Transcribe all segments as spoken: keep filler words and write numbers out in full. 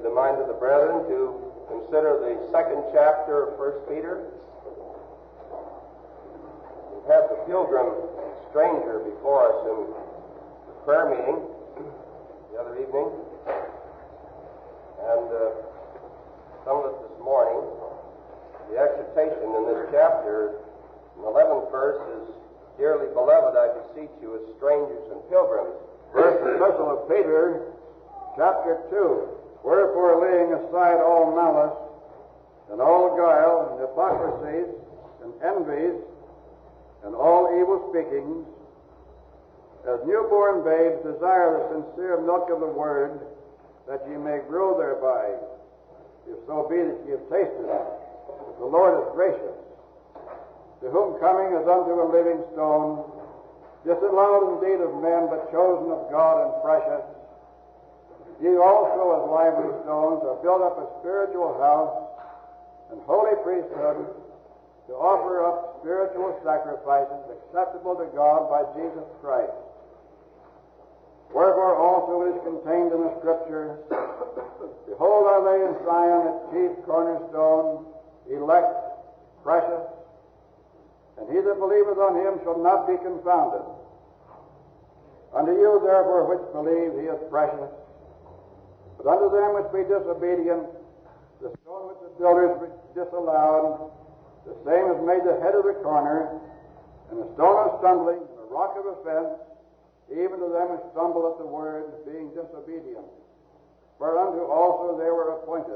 the mind of the brethren to consider the second chapter of First Peter. We have the pilgrim stranger before us in the prayer meeting the other evening, and uh, some of it this morning. The exhortation in this chapter, in the eleventh verse, is, "Dearly beloved, I beseech you as strangers and pilgrims." First Epistle of Peter, chapter two. "Wherefore, laying aside all malice, and all guile, and hypocrisies, and envies, and all evil speakings, as newborn babes desire the sincere milk of the word, that ye may grow thereby, if so be that ye have tasted that the Lord is gracious, to whom coming as unto a living stone, disallowed indeed of men, but chosen of God and precious, ye also as lively stones are built up a spiritual house and holy priesthood, to offer up spiritual sacrifices acceptable to God by Jesus Christ. Wherefore also it is contained in the Scripture, Behold, I lay in Zion a chief cornerstone, elect, precious, and he that believeth on him shall not be confounded. Unto you therefore which believe he is precious, but unto them which be disobedient, the stone which the builders disallowed, the same is made the head of the corner, and a stone of stumbling, and a rock of offense, even to them which stumble at the word, being disobedient. Whereunto also they were appointed.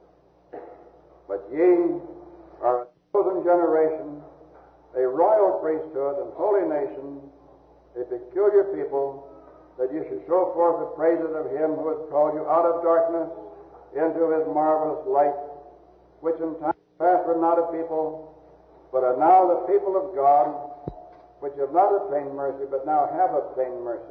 But ye are a chosen generation, a royal priesthood, and holy nation, a peculiar people, that you should show forth the praises of him who has called you out of darkness into his marvelous light, which in time past were not a people, but are now the people of God, which have not obtained mercy, but now have obtained mercy.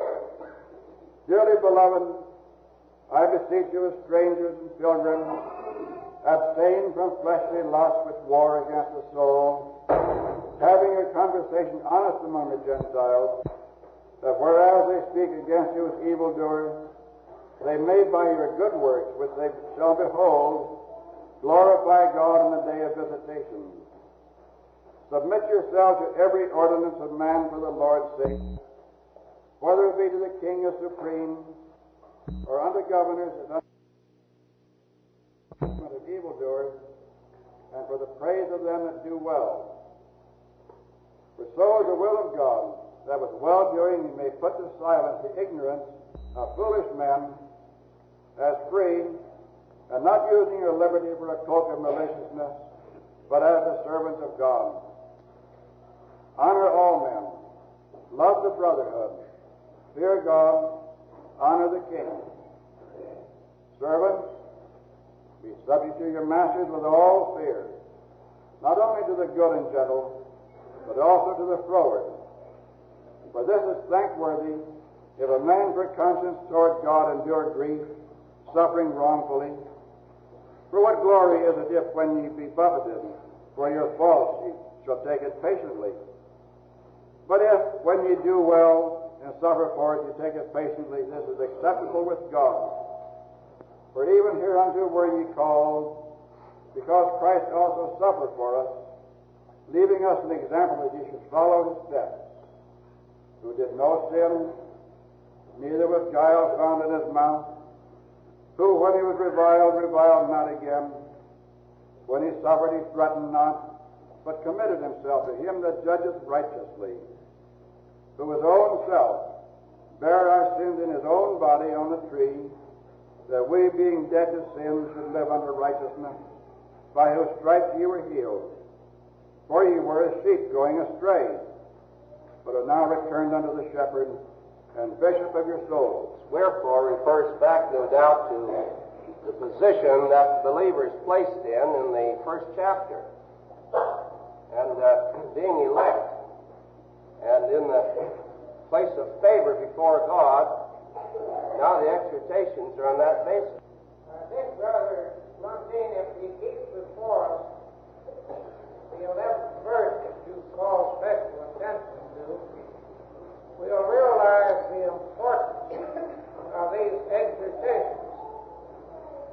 Dearly beloved, I beseech you as strangers and pilgrims, abstain from fleshly lusts which war against the soul, having your conversation honest among the Gentiles, that whereas they speak against you as evildoers, they may by your good works, which they shall behold, glorify God in the day of visitation. Submit yourselves to every ordinance of man for the Lord's sake, whether it be to the king as supreme, or unto governors as unto punishment of evildoers, and for the praise of them that do well. For so is the will of God, that with well-doing he may put to silence the ignorance of foolish men, as free, and not using your liberty for a cloak of maliciousness, but as the servants of God. Honor all men, love the brotherhood, fear God, honor the king. Servants, be subject to your masters with all fear, not only to the good and gentle, but also to the froward. For this is thankworthy, if a man for conscience toward God endure grief, suffering wrongfully. For what glory is it if, when ye be buffeted for your faults, ye shall take it patiently? But if, when ye do well and suffer for it, you take it patiently, this is acceptable with God. For even hereunto were ye called, because Christ also suffered for us, leaving us an example that ye should follow his steps, who did no sin, neither was guile found in his mouth, who, when he was reviled, reviled not again. When he suffered, he threatened not, but committed himself to him that judgeth righteously, who his own self bare our sins in his own body on the tree, that we, being dead to sin, should live unto righteousness, by whose stripes ye were healed. For ye were as sheep going astray, but are now returned unto the shepherd and bishop of your souls. Wherefore refers back, no doubt, to the position that believers placed in in the first chapter, and uh, being elect, and in the place of favor before God. Now the exhortations are on that basis. I think, Brother Montaigne, if he keeps before us the eleventh verse that you call special attention to, we'll realize the importance of these exhortations.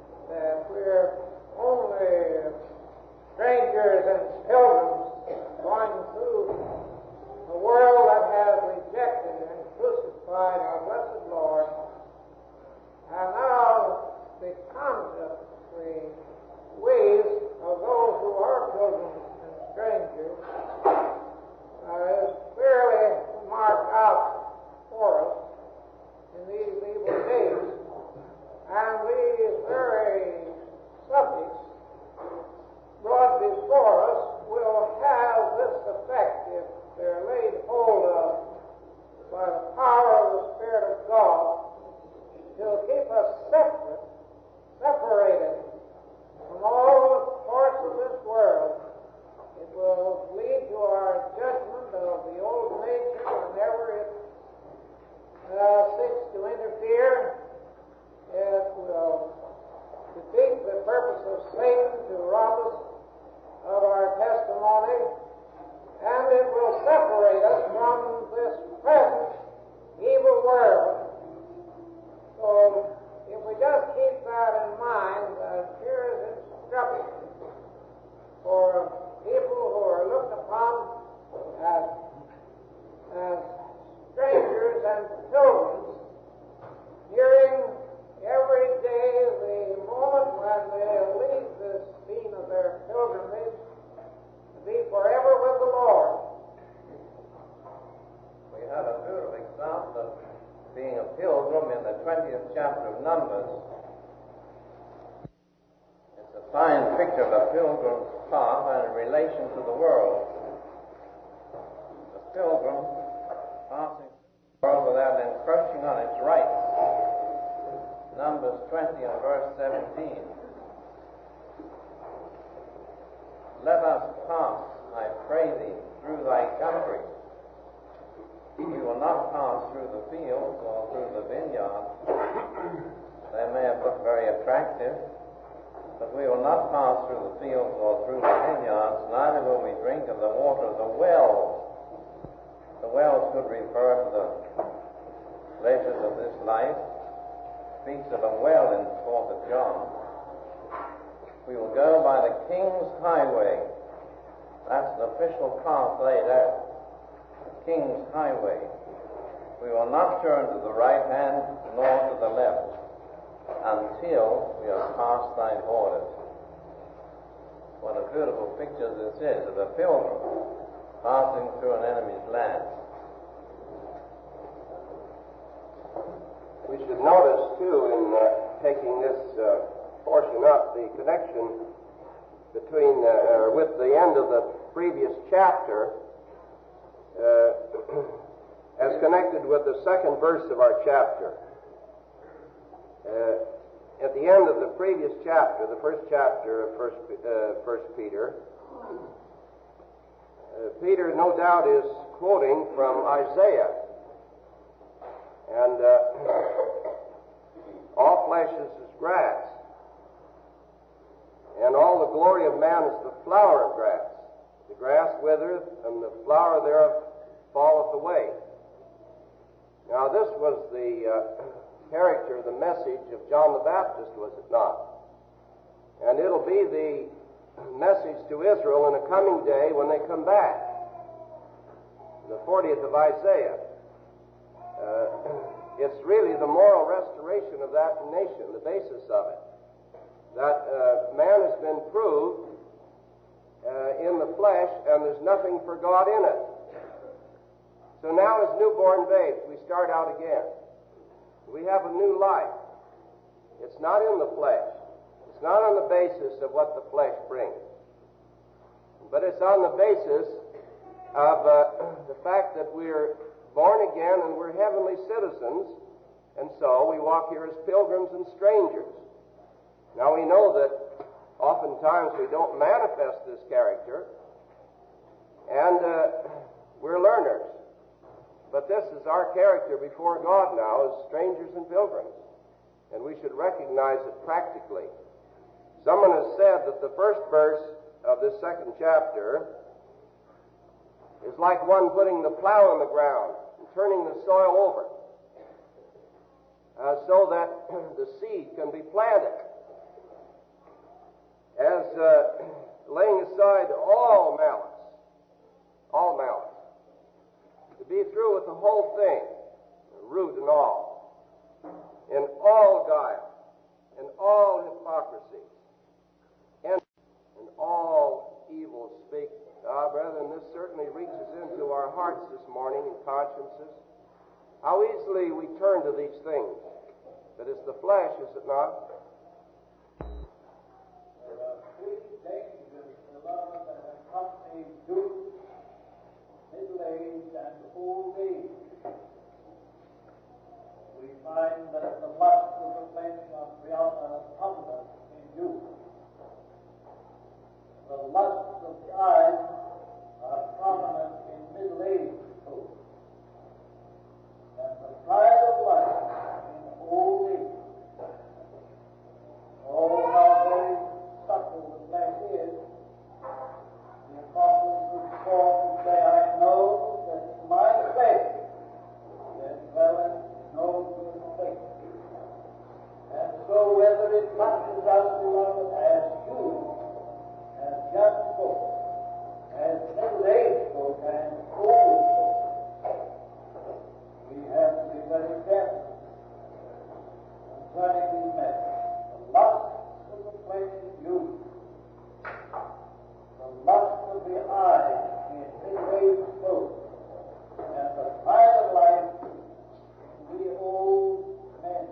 strangers and pilgrims going through a world that has rejected and crucified our blessed Lord. And now the conduct, the ways of those who are pilgrims and strangers uh, is clearly marked out for us in these evil days. And these very subjects brought before us will have this effect if they're laid hold of by the power of the Spirit of God. It'll keep us separate, separated from all the parts of this world. It will lead to our judgment of the old nature whenever it uh, seeks to interfere. It will defeat the purpose of Satan to rob us of our testimony, and it will separate us from this present evil world. So, if we just keep that in mind, uh, here is instruction for people who are looked upon as, as strangers and pilgrims, hearing every day the moment when they leave this scene of their pilgrimage to be forever with the Lord. We had a beautiful example of being a pilgrim in the twentieth chapter of Numbers. It's a fine picture of a pilgrim's path and in relation to the world. A pilgrim passing the world without encroaching on its rights. Numbers twenty and verse seventeen. Let us pass, I pray thee, through thy country. We will not pass through the fields or through the vineyards. They may have looked very attractive, but we will not pass through the fields or through the vineyards, neither will we drink of the water of the wells. The wells could refer to the pleasures of this life. Speaks of a well in fourth of John. We will go by the King's highway. That's an official path laid out. King's highway. We will not turn to the right hand nor to the left until we have passed thy borders. What a beautiful picture this is of a pilgrim passing through an enemy's land. We should notice, too, in uh, taking this uh, portion up, the connection between, uh, or with the end of the previous chapter, uh, as connected with the second verse of our chapter. Uh, at the end of the previous chapter, the first chapter of First, uh, First Peter, uh, Peter, no doubt, is quoting from Isaiah. And uh, all flesh is as grass, and all the glory of man is the flower of grass. The grass withereth, and the flower thereof falleth away. Now, this was the uh, character, the message of John the Baptist, was it not? And it'll be the message to Israel in a coming day when they come back. The fortieth of Isaiah. Uh, it's really the moral restoration of that nation, the basis of it. That uh, man has been proved uh, in the flesh, and there's nothing for God in it. So now, as newborn babes, we start out again. We have a new life. It's not in the flesh. It's not on the basis of what the flesh brings. But it's on the basis of uh, the fact that we're born again and we're heavenly citizens, and so we walk here as pilgrims and strangers. Now, we know that oftentimes we don't manifest this character, and uh, we're learners. But this is our character before God now as strangers and pilgrims, and we should recognize it practically. Someone has said that the first verse of this second chapter is like one putting the plow in the ground and turning the soil over uh, so that the seed can be planted. as uh, laying aside all malice, all malice, to be through with the whole thing, root and all, in all guile, in all hypocrisy, and in all evil speaking. Ah, brethren, this certainly reaches into our hearts this morning and consciences. How easily we turn to these things. But it's the flesh, is it not? There are three dangers, beloved, that accompany youth, middle age, and old age. We find that the lust of the flesh are predominant in youth. The lusts of the eyes are prominent in middle age folk. And the pride of life in old age. Oh, how very subtle the flesh is. The apostles would call and say, I know that in my flesh there dwelleth no good thing. And so whether it touches us, beloved, as you, as young folk, as middle-aged folk, and old folk, we have to be very careful concerning these matters. The lust of the flesh in youth, the lust of the eye in middle-aged folk, and the pride of life in we old men.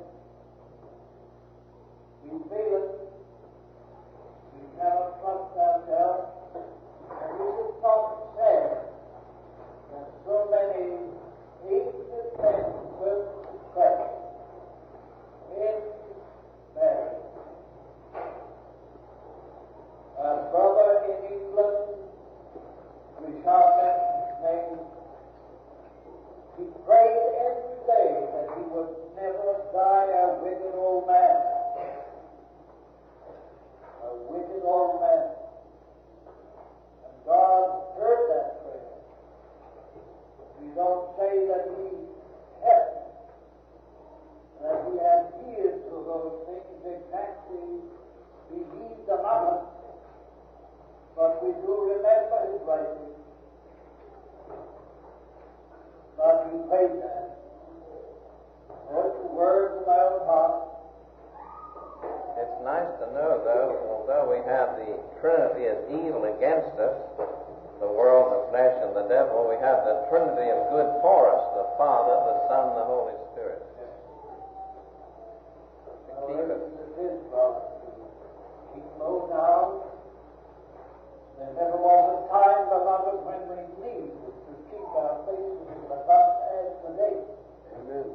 We feel it. We cannot trust ourselves, and it is not sad that so many aged men will perish in marriage. A brother in England, we shall mention his name, he prayed every day that he would never die a wicked old man. A wicked old man. And God heard that prayer. We don't say that he helped, that he had healed to those things exactly. He healed them up, but we do remember his writing. But he prayed that. Put the words in my own heart. It's nice to know, though, although we have the Trinity as evil against us, the world, the flesh, and the devil, we have the Trinity of good for us, the Father, the Son, and the Holy Spirit. To keep us. Keep low down. There never was a time, beloved, when we needed to keep our faces in the dust as today. Amen.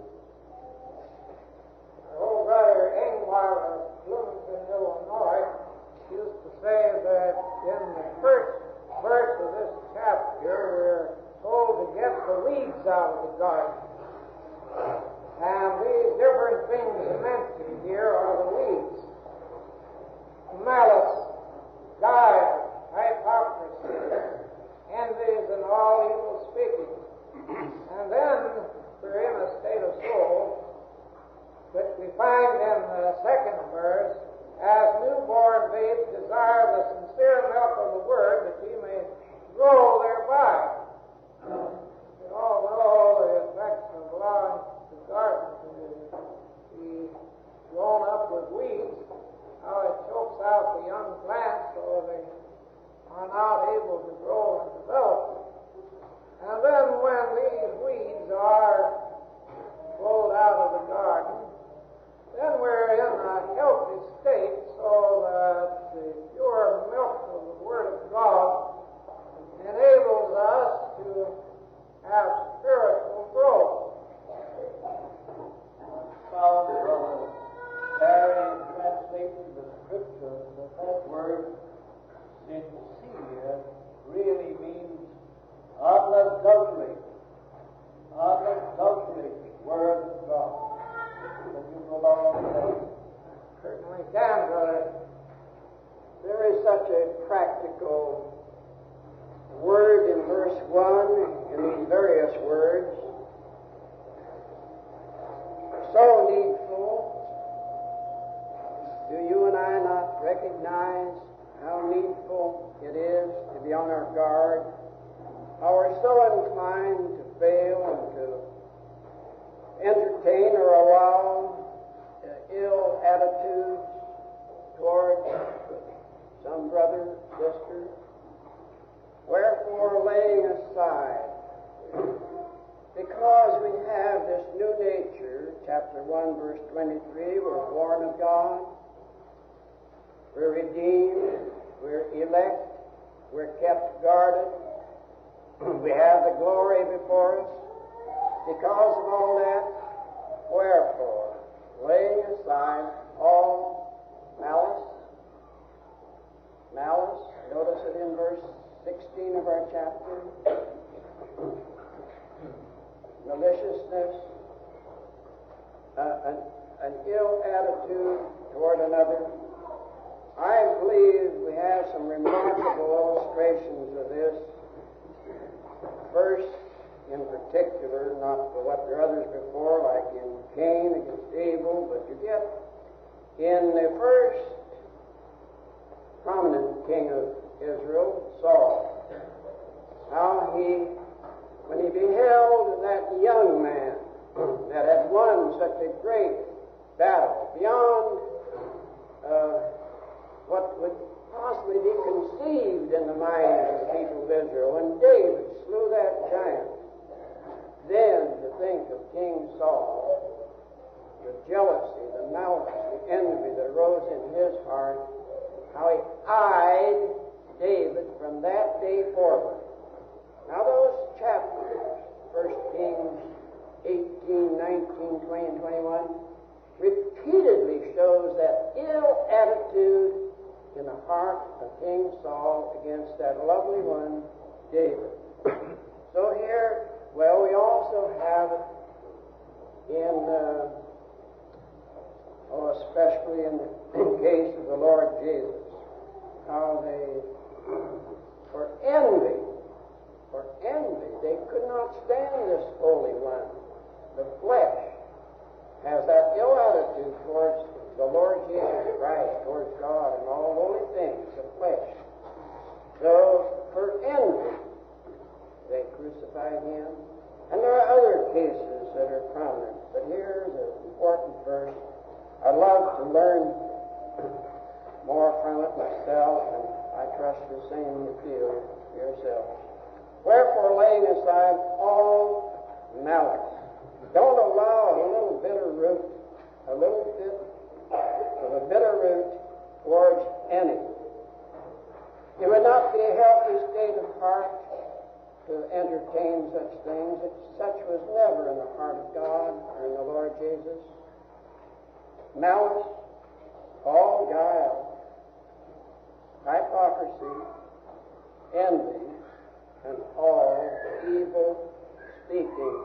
Old brother Ingmar of Bloomington, Illinois, used to say that in the first verse of this chapter, we're told to get the weeds out of the garden. And these different things mentioned here are the weeds. Malice, guile, hypocrisy, envies, and all evil speaking. And then we're in a state of soul which we find in the second verse, as newborn babes desire the sincere milk of the word, that ye may grow thereby. We all know the effects of allowing the garden to be grown up with weeds, how it chokes out the young plants so they are not able to grow and develop. And then when these weeds are pulled out of the garden, then we're in a healthy state so that the pure milk of the Word of God enables us to have spiritual growth. Found, brother, there in translating the scriptures that that word sincere really means unadulterated, unadulterated Word of God. Can you go along with that? Certainly can, brother. There is such a practical word in verse one, in these various words, so needful. Do you and I not recognize how needful it is to be on our guard, how we're so inclined to fail and to entertain or allow uh, ill attitudes toward some brother, sister. Wherefore, laying aside, because we have this new nature, chapter one, verse twenty-three, we're born of God, we're redeemed, we're elect, we're kept guarded, we have the glory before us. Because of all that, wherefore, laying aside all malice, malice, notice it in verse sixteen of our chapter, maliciousness, uh, an, an ill attitude toward another. I believe we have some remarkable illustrations of this. First, in particular, not for what there are others before, like in Cain against Abel, but you get in the first prominent king of Israel, Saul, how he, when he beheld that young man that had won such a great battle beyond uh, what would possibly be conceived in the minds of the people of Israel, when David slew that giant, then to think of King Saul, the jealousy, the malice, the envy that arose in his heart, how he eyed David from that day forward. Now those chapters, First Kings eighteen, nineteen, twenty, and twenty-one, repeatedly shows that ill attitude in the heart of King Saul against that lovely one, David. So here, well, we also have it in, uh, oh, especially in the case of the Lord Jesus, how they, for envy, for envy, they could not stand this Holy One. The flesh has that ill attitude towards the Lord Jesus Christ, towards God and all holy things, the flesh. So, for envy, they crucified him. And there are other cases that are prominent, but here's an important verse. I'd love to learn more from it myself, and I trust the same with you yourselves. Wherefore, laying aside all malice. Don't allow a little bitter root, a little bit of a bitter root towards any. It would not be a healthy state of heart to entertain such things. It, such was never in the heart of God or in the Lord Jesus. Malice, all guile, hypocrisy, envy, and all evil speaking.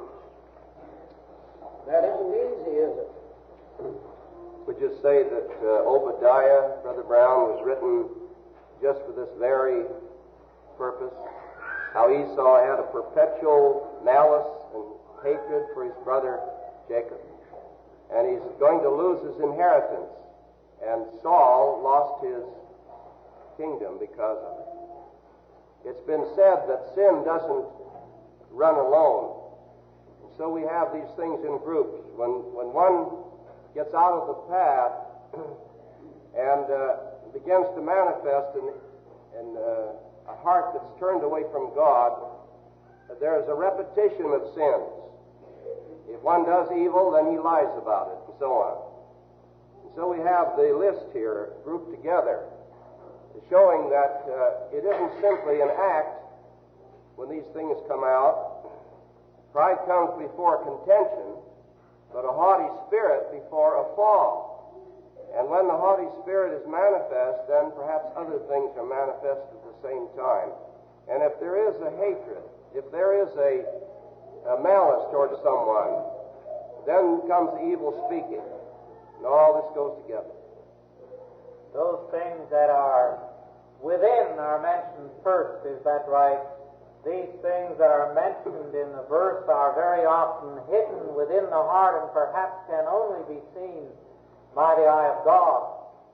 That isn't easy, is it? Would you say that uh, Obadiah, Brother Brown, was written just for this very purpose? How Esau had a perpetual malice and hatred for his brother Jacob. And he's going to lose his inheritance. And Saul lost his kingdom because of it. It's been said that sin doesn't run alone. And so we have these things in groups. When, when one gets out of the path and uh, begins to manifest in, in uh, a heart that's turned away from God, there is a repetition of sins. If one does evil, then he lies about it, and so on. And so we have the list here grouped together, showing that uh, it isn't simply an act when these things come out. Pride comes before contention, but a haughty spirit before a fall. And when the haughty spirit is manifest, then perhaps other things are manifest at the same time. And if there is a hatred, if there is a, a malice towards someone, then comes evil speaking. And all this goes together. Those things that are within are mentioned first, is that right? These things that are mentioned in the verse are very often hidden within the heart and perhaps can only be seen by the eye of God.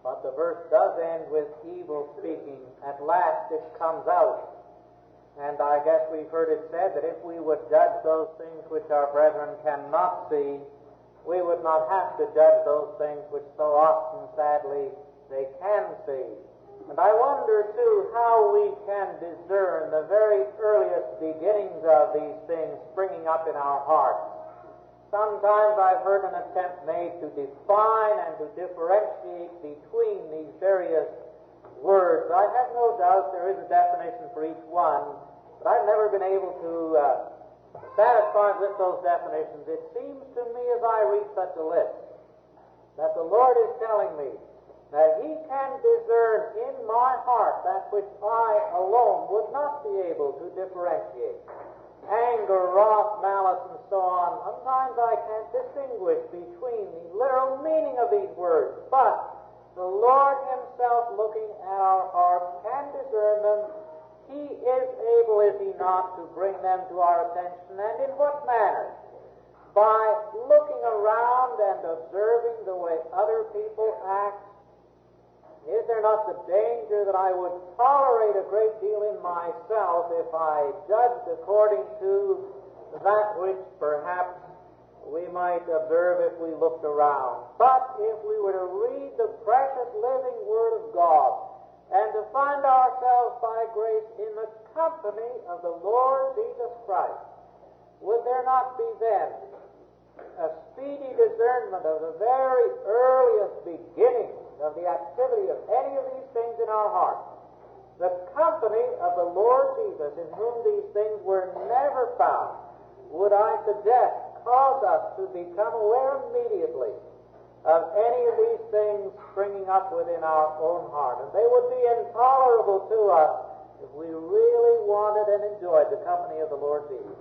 But the verse does end with evil speaking. At last it comes out. And I guess we've heard it said that if we would judge those things which our brethren cannot see, we would not have to judge those things which so often, sadly, they can see. And I wonder, too, how we can discern the very earliest beginnings of these things springing up in our hearts. Sometimes I've heard an attempt made to define and to differentiate between these various words. I have no doubt there is a definition for each one, but I've never been able to uh, satisfy with those definitions. It seems to me as I read such a list that the Lord is telling me that He can discern in my heart that which I alone would not be able to differentiate. Anger, wrath, malice, and so on. Sometimes I can't distinguish between the literal meaning of these words, but the Lord Himself, looking at our hearts, can discern them. He is able, is He not, to bring them to our attention, and in what manner? By looking around and observing the way other people act. Is there not the danger that I would tolerate a great deal in myself if I judged according to that which perhaps we might observe if we looked around? But if we were to read the precious living Word of God and to find ourselves by grace in the company of the Lord Jesus Christ, would there not be then a speedy discernment of the very earliest beginning of the activity of any of these things in our hearts? The company of the Lord Jesus, in whom these things were never found, would, I suggest, cause us to become aware immediately of any of these things springing up within our own heart. And they would be intolerable to us if we really wanted and enjoyed the company of the Lord Jesus.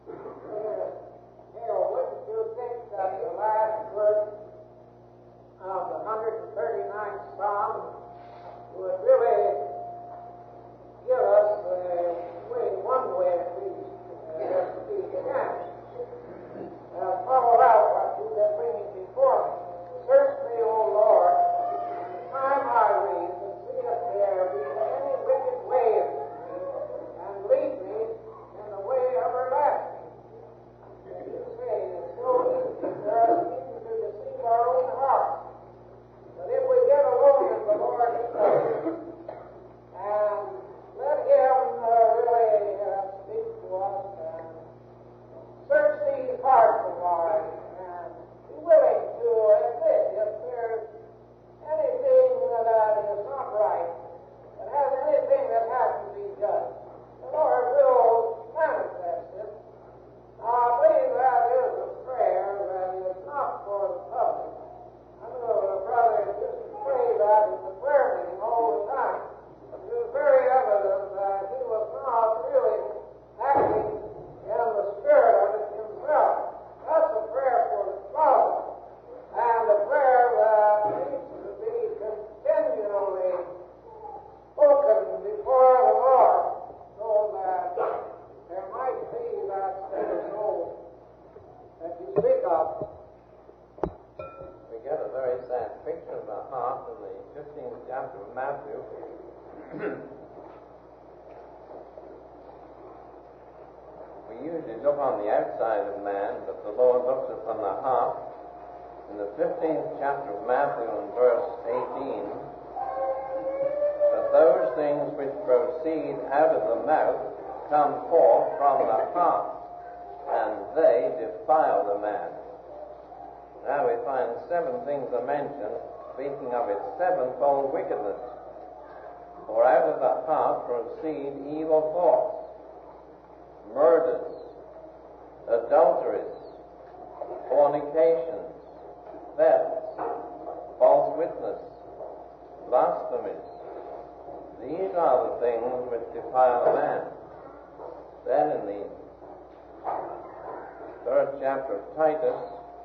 Harold, wouldn't you think that the last verse of the one hundred thirty-ninth Psalm would really give us uh, way, one way at least uh, to speak again? Uh, follow out what you've been bringing before me. Search me, O Lord, in the time I read, and see if there be any wicked way in me, and lead me in the way everlasting. As you say, it's so easy for us even to deceive our own hearts. But if we get alone with the Lord and let Him uh, really uh, speak to us and search these hearts of ours and be willing to admit if there's anything that is not right, that has anything that has to be judged, the Lord will manifest it. I believe that is a prayer that is not for the public. I know a brother used to pray that in the prayer meeting all the time. It was very evident that he was not really acting in the spirit of it himself. That's a prayer for the closet, and a prayer that needs to be continually spoken before the Lord, so that there might be that state of soul that you speak of. We get a very sad picture of the heart in the fifteenth chapter of Matthew. We usually look on the outside of man, but the Lord looks upon the heart. In the fifteenth chapter of Matthew, in verse eighteen, that those things which proceed out of the mouth come forth from the heart, and they defile the man. Now we find seven things are mentioned, speaking of its sevenfold wickedness. For out of the heart proceed evil thoughts, murders, adulteries, fornications, thefts, false witness, blasphemies. These are the things which defile a man. Then in the third chapter of Titus,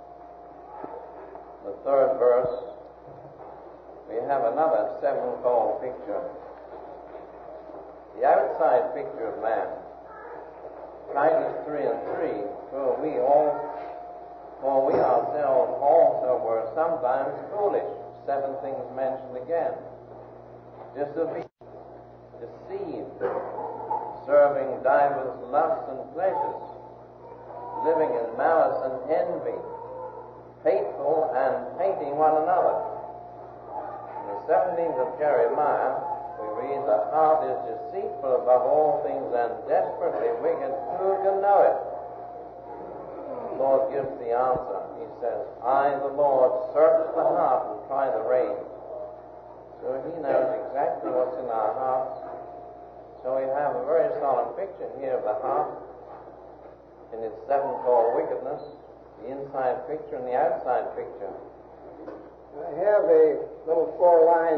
the third verse, we have another sevenfold picture. The outside picture of man, Titus three and three, for we all, for we ourselves also were sometimes foolish, seven things mentioned again. Disobedience, deceived, serving divers lusts and pleasures, living in malice and envy, hateful and hating one another. In the seventeenth of Jeremiah, we read, the heart is deceitful above all things and desperately wicked. Who can know it? The Lord gives the answer. He says, I, the Lord, search the heart and try the reins. So he knows exactly what's in our hearts. So we have a very solemn picture here of the heart in its sevenfold wickedness, the inside picture and the outside picture. I have a little four-line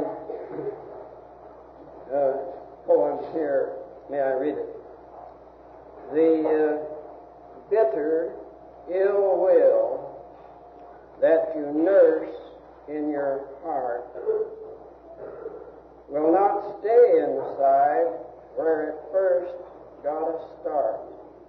uh, poem here. May I read it? The uh, bitter ill will that you nurse in your heart will not stay inside where it first got a start.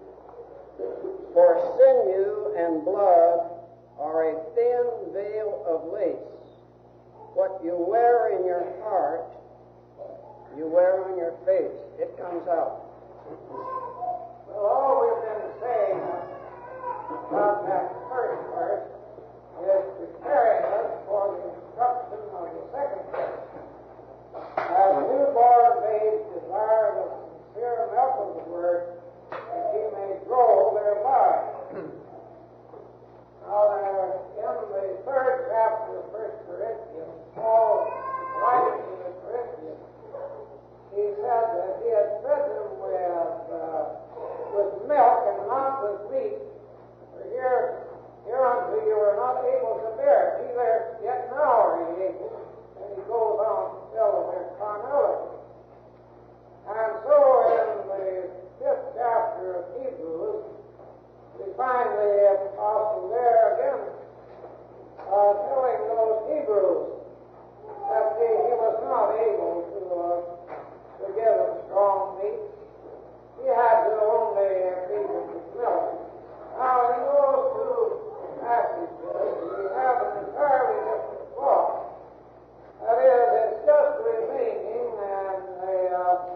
For sinew and blood are a thin veil of lace. What you wear in your heart, you wear on your face. It comes out. Well, all we've been saying about that first verse is preparing us for the instruction of the second verse. As newborn babes desire the sincere milk of the word, that he may grow thereby. Now, there, in the third chapter of First Corinthians, Paul, writing to the Corinthians, he said that he had fed them with, uh, with milk and not with meat. For here, hereunto you are not able to bear it, neither yet now are ye able. And he goes on to tell of their carnality. And so in the fifth chapter of Hebrews, we find the apostle there again uh, telling those Hebrews that they, he was not able to, uh, to give them strong meat. He had to only feed them with milk. Now, in those two passages, we have an entirely different thought. That is, it's just remaining and a uh,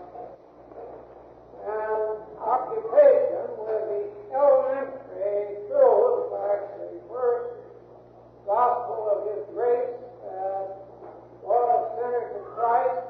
an occupation with the elementary truths like the first gospel of His grace that brought us sinners to Christ.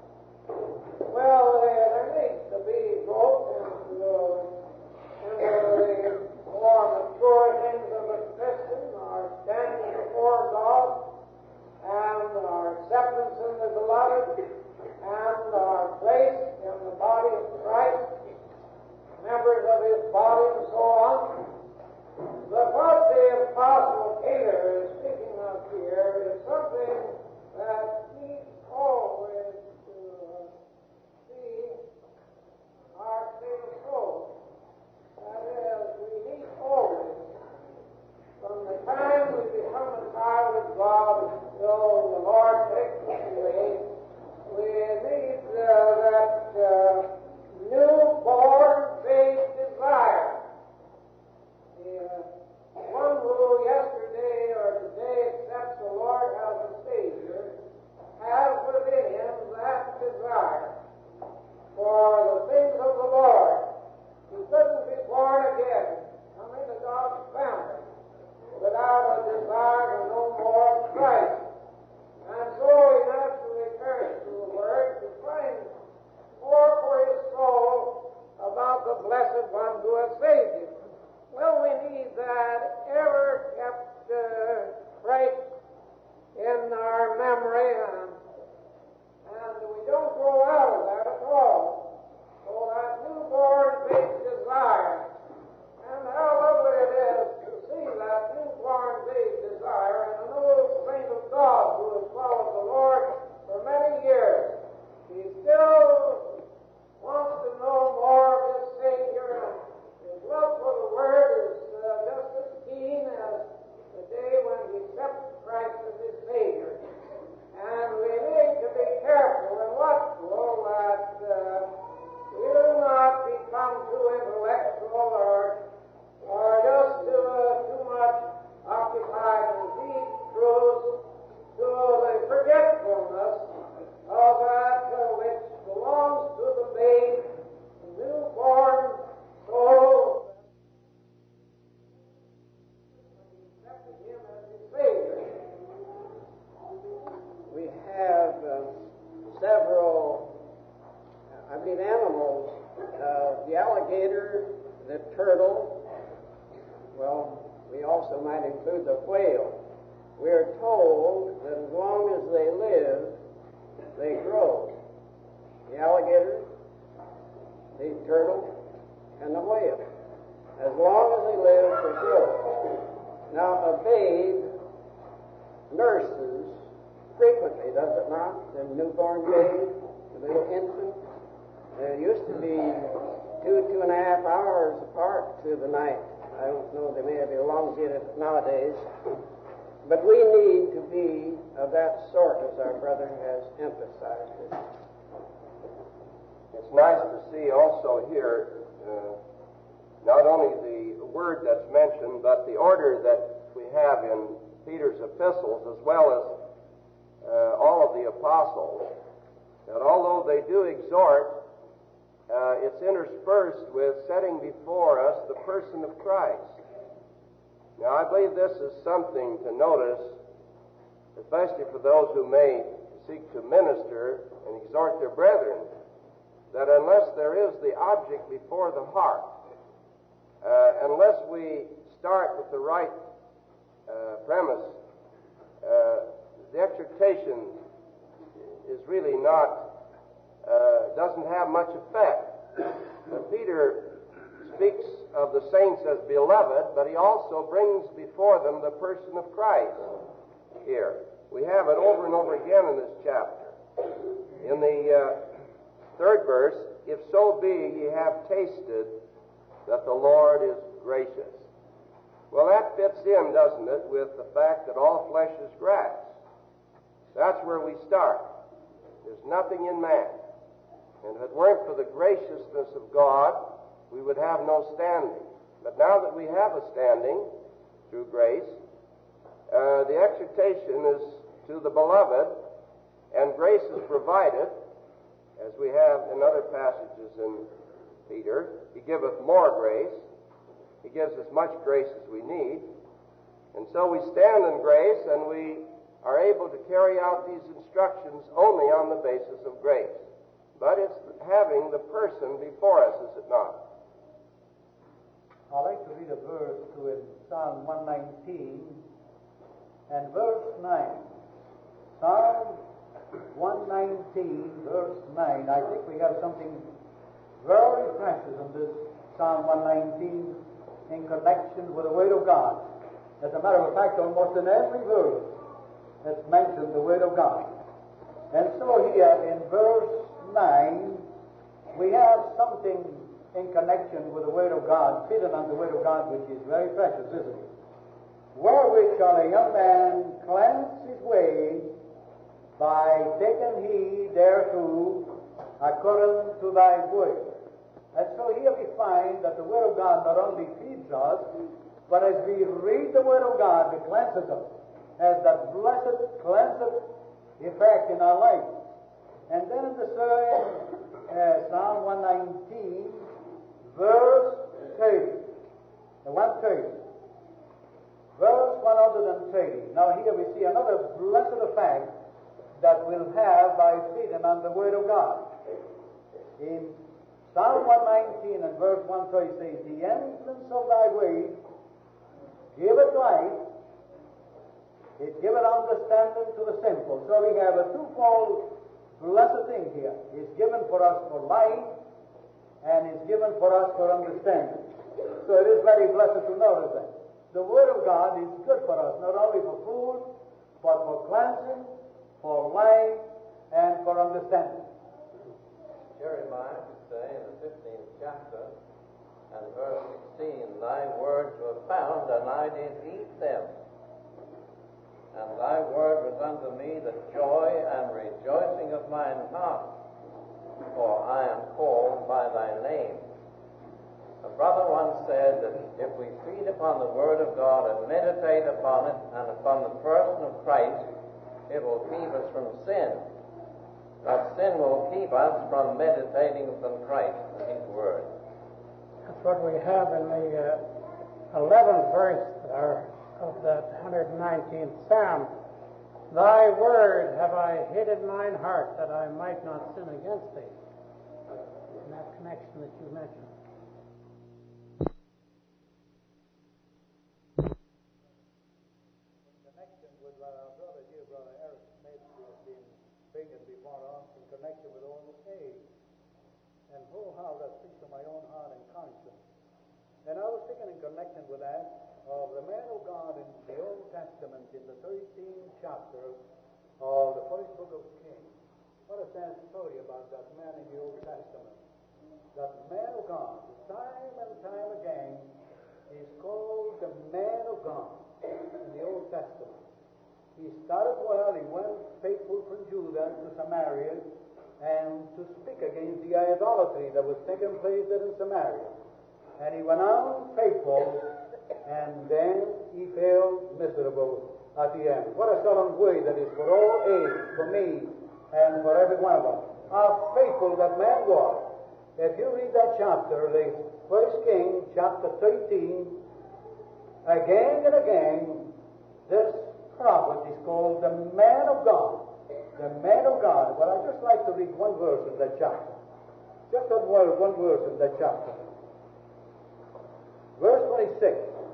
Well, there, there needs to be growth into, into the more mature things of a Christian, our standing before God, and our acceptance in the beloved, and our place in the body of Christ, members of His body, and so on. But what the Apostle Peter is speaking of here is something that needs always to uh, see our state of soul. That is, we need always, from the time we become a child of God until the Lord takes us away, we need uh, that uh, newborn faith desire. The uh, one who yesterday or today accepts the Lord has several, I believe, animals, uh, the alligator, the turtle, well, we also might include the whale. We are told that as long as they live, they grow. The alligator, the turtle, and the whale. As long as they live, they grow. Now, a babe nurses frequently, does it not? The newborn babe, the little infant. There used to be two, two and a half hours apart through the night. I don't know, they may have elongated it nowadays. But we need to be of that sort, as our brother has emphasized. It's nice to see also here uh, not only the word that's mentioned, but the order that we have in Peter's epistles, as well as uh, all of the apostles, that although they do exhort, uh, it's interspersed with setting before us the person of Christ. Now, I believe this is something to notice, especially for those who may seek to minister and exhort their brethren, that unless there is the object before the heart, uh, unless we start with the right uh, premise, uh, the exhortation is really not, uh, doesn't have much effect. Uh, Peter speaks of the saints as beloved, but he also brings before them the person of Christ here. We have it over and over again in this chapter. In the uh, third verse, if so be ye have tasted that the Lord is gracious. Well, that fits in, doesn't it, with the fact that all flesh is grass. That's where we start. There's nothing in man. And if it weren't for the graciousness of God, we would have no standing. But now that we have a standing through grace, uh, the exhortation is to the beloved, and grace is provided, as we have in other passages in Peter. He giveth more grace. He gives us much grace as we need. And so we stand in grace, and we are able to carry out these instructions only on the basis of grace. But it's having the person before us, is it not? I'd like to read a verse to in Psalm one nineteen and verse nine. Psalm one nineteen, verse nine. I think we have something very precious in this Psalm one nineteen in connection with the Word of God. As a matter of fact, almost in every verse that's mentioned the Word of God. And so here in verse nine, we have something in connection with the Word of God, fitted on the Word of God, which is very precious, isn't it? Wherewith shall a young man cleanse his way by taking heed thereto according to thy word. And so here we find that the Word of God not only feeds us, but as we read the Word of God, it cleanses us, has that blessed cleansing effect in our life. And then in the same uh, Psalm one nineteen, verse thirty, the one thirty, verse one thirty. Now here we see another blessed effect that we'll have by feeding on the Word of God. In Psalm one nineteen and verse one thirty says, the entrance of thy way giveth light, it giveth understanding to the simple. So we have a twofold blessed thing here. It's given for us for light, and it's given for us for understanding. So it is very blessed to notice that. The Word of God is good for us, not only for food, but for cleansing, for light, and for understanding. Jeremiah could say in the fifteenth chapter and verse sixteen, thy words were found, and I did eat them. And thy word was unto me the joy and rejoicing of mine heart, for I am called by thy name. A brother once said that if we feed upon the Word of God and meditate upon it and upon the person of Christ, it will keep us from sin. But sin will keep us from meditating upon Christ and His Word. That's what we have in the uh, eleventh verse there of that one hundred nineteenth Psalm. Thy word have I hid in mine heart that I might not sin against thee. In that connection that you mentioned. In connection with what our brother, dear brother Eric Smith, has been bringing before us in connection with all the age. And oh, how that speaks to my own heart and conscience. And I was thinking in connection with that of the man of God in the Old Testament in the thirteenth chapter of the first book of Kings. What a sad story about that man in the Old Testament. That man of God, time and time again, is called the man of God in the Old Testament. He started well, he went faithful from Judah to Samaria and to speak against the idolatry that was taking place there in Samaria. And he went on faithful, and then he fell miserable at the end. What a solemn way that is for all age, for me, and for every one of us. How faithful that man was. If you read that chapter, the First King, chapter thirteen, again and again, this prophet is called the man of God. The man of God. Well, I'd just like to read one verse in that chapter. Just one word, one verse in that chapter. Verse twenty-six.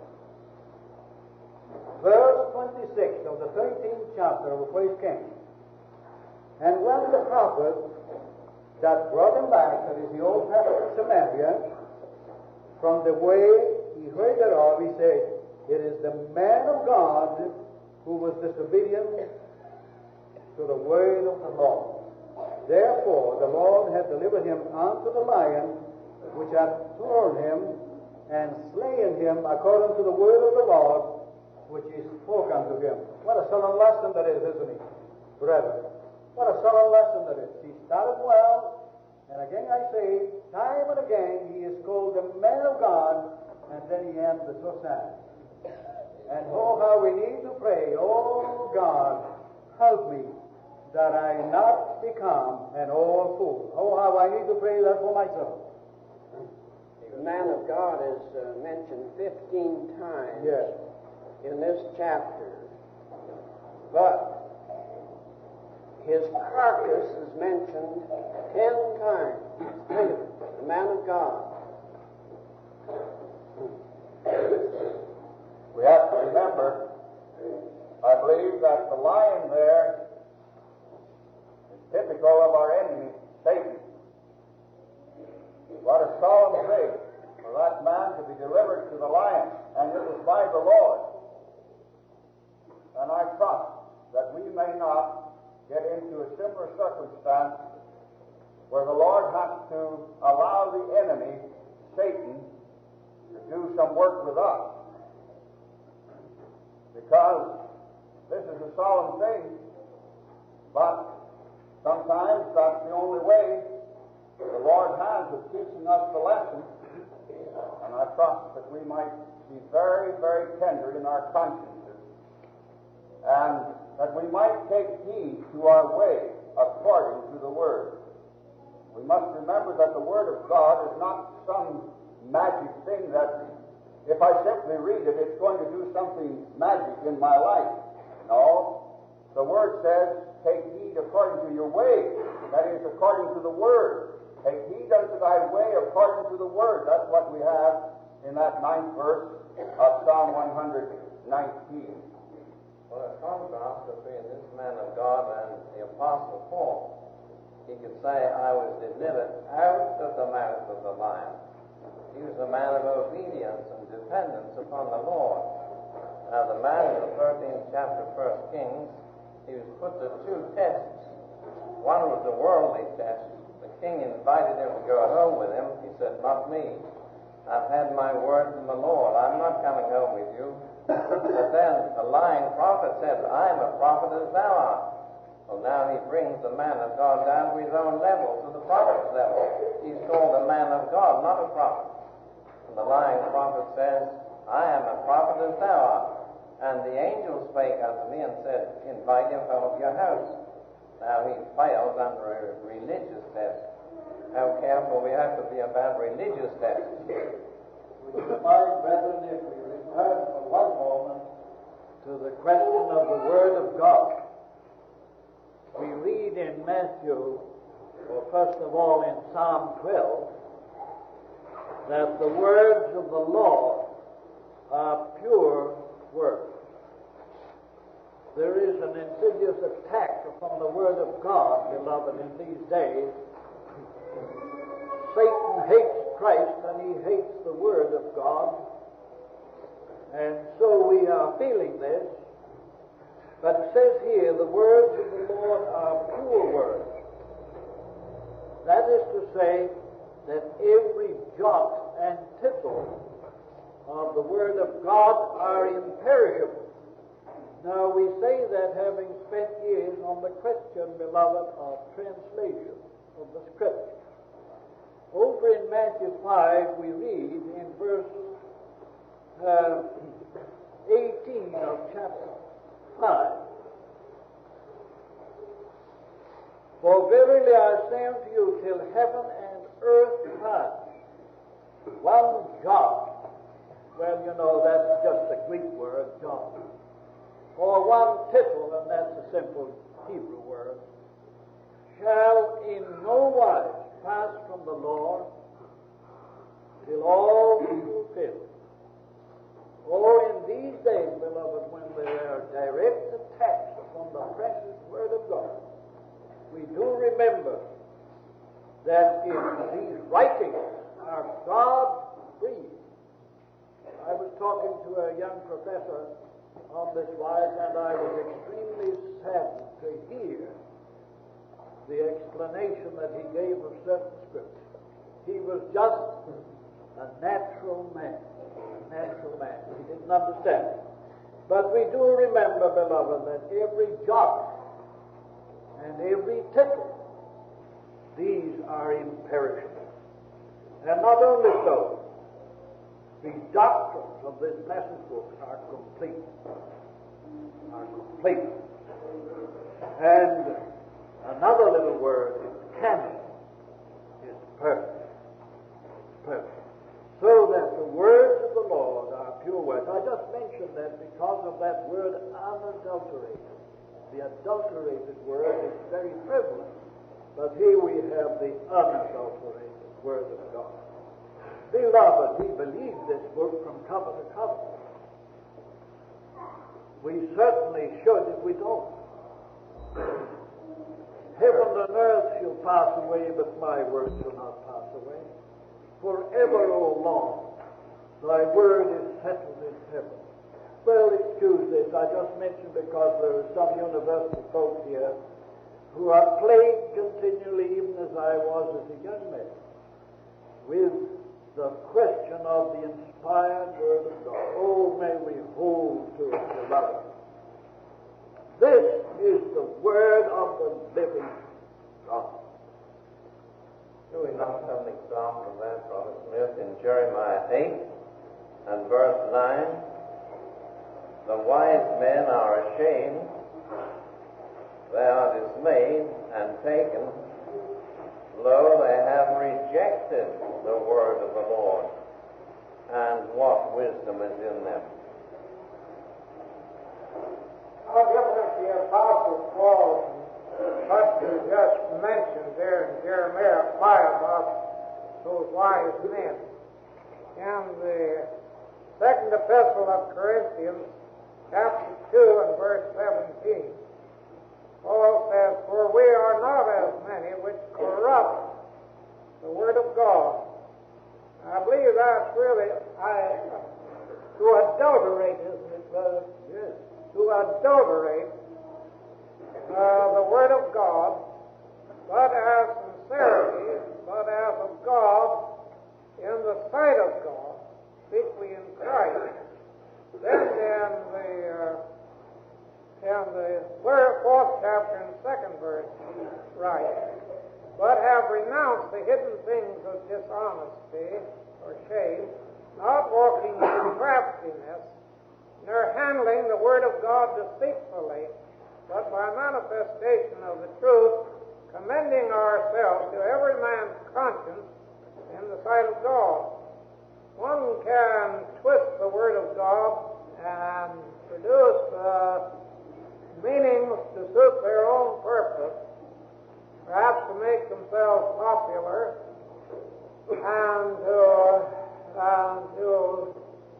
Verse twenty-six of the thirteenth chapter of the First King. And when the prophet that brought him back, that is the old prophet of Samaria, from the way he heard thereof, he said, it is the man of God who was disobedient to the word of the Lord. Therefore the Lord hath delivered him unto the lion, which hath torn him and slain him according to the word of the Lord, which he spoke unto him. What a solemn lesson that is, isn't it, brethren? What a solemn lesson that is. He started well, and again I say, time and again, he is called the man of God, and then he ends so sad. And oh, how we need to pray, oh God, help me that I not become an old fool. Oh, how I need to pray that for myself. The man of God is uh, mentioned fifteen times Yes. in this chapter, but his carcass is mentioned ten times. The man of God. We have to remember, I believe, that the lion there is typical of our enemy, Satan. What a solemn thing for that man to be delivered to the lion, and it was by the Lord. And I trust that we may not get into a similar circumstance where the Lord has to allow the enemy, Satan, to do some work with us. Because this is a solemn thing, but sometimes that's the only way the Lord has of teaching us the lesson. And I trust that we might be very, very tender in our consciences, and that we might take heed to our way according to the Word. We must remember that the Word of God is not some magic thing that if I simply read it, it's going to do something magic in my life. No. The Word says, take heed according to your way. That is, according to the Word. Take heed unto thy way according to the Word. That's what we have in that ninth verse of Psalm one nineteen. Well, a contrast between this man of God and the Apostle Paul. He could say, I was delivered out of the mouth of the lion. He was a man of obedience and dependence upon the Lord. Now, the man in the thirteenth chapter of First Kings, he was put to two tests. One was the worldly test. The king invited him to go home with him. He said, not me. I've had my word from the Lord. I'm not coming home with you. But then a lying prophet said, I am a prophet as thou art. Well, now he brings the man of God down to his own level, to the prophet's level. He's called a man of God, not a prophet. And the lying prophet says, I am a prophet as thou art. And the angel spake unto me and said, invite him home to your house. Now he fails under a religious test. How careful we have to be about religious tests. Would you mind, brethren, if we return for one moment to the question of the Word of God? in Matthew, or first of all in Psalm twelve, that the words of the Lord are pure words. There is an insidious attack upon the Word of God, beloved, in these days. Satan hates Christ and he hates the Word of God. And so we are feeling this. But it says here, the words of the Lord are pure words. That is to say that every jot and tittle of the Word of God are imperishable. Now we say that having spent years on the question, beloved, of translation of the Scripture. Over in Matthew five we read in verse uh, eighteen of chapter five, "For verily I say unto you, till heaven and earth pass, one jot," well, you know, that's just the Greek word, jot, or one tittle, and that's a simple Hebrew word, "shall in no wise pass from the Lord till all be fulfilled." Oh, in these days, beloved, when there are direct attacks upon the precious Word of God, we do remember that if these writings are God-breathed. I was talking to a young professor on this wise, and I was extremely saddened to hear the explanation that he gave of certain scriptures. He was just a natural man, a natural man. He didn't understand. But we do remember, beloved, that every jot and every tittle, these are imperishable. And not only so, the doctrines of this blessed book are complete. Are complete. And another little word is canon, is perfect. Perfect. So that the words of the Lord are pure words. I just mentioned that because of that word unadulterated. The adulterated word is very prevalent. But here we have the unadulterated Word of God. Beloved, we believe this book from cover to cover. We certainly should if we don't. Heaven and earth shall pass away, but my word shall not pass away. Forever, O Lord, thy word is settled in heaven. Well, excuse this, I just mentioned because there are some university folks here who are plagued continually, even as I was as a young man, with the question of the inspired Word of God. Oh, may we hold to it, beloved. This is the Word of the living God. Do we not have an example of that, Brother Smith, in Jeremiah eight and verse nine? The wise men are ashamed, they are dismayed and taken. Lo, they have rejected the word of the Lord, and what wisdom is in them. How different the Apostle Paul from what you just mentioned there in Jeremiah five about those wise men. In the second epistle of Corinthians, chapter two and verse seventeen, Paul says, "For we are not as many which corrupt the word of God." I believe that's really I, to adulterate, isn't it, brother? Yes. To adulterate uh, the word of God, but as sincerity, but as of God, in the sight of God, chiefly in Christ. Then in the uh, in the fourth chapter and second verse, right, "But have renounced the hidden things of dishonesty or shame, not walking in craftiness, nor handling the word of God deceitfully, but by manifestation of the truth, commending ourselves to every man's conscience in the sight of God." One can twist the word of God and produce uh, meanings to suit their own purpose, themselves popular and to, and to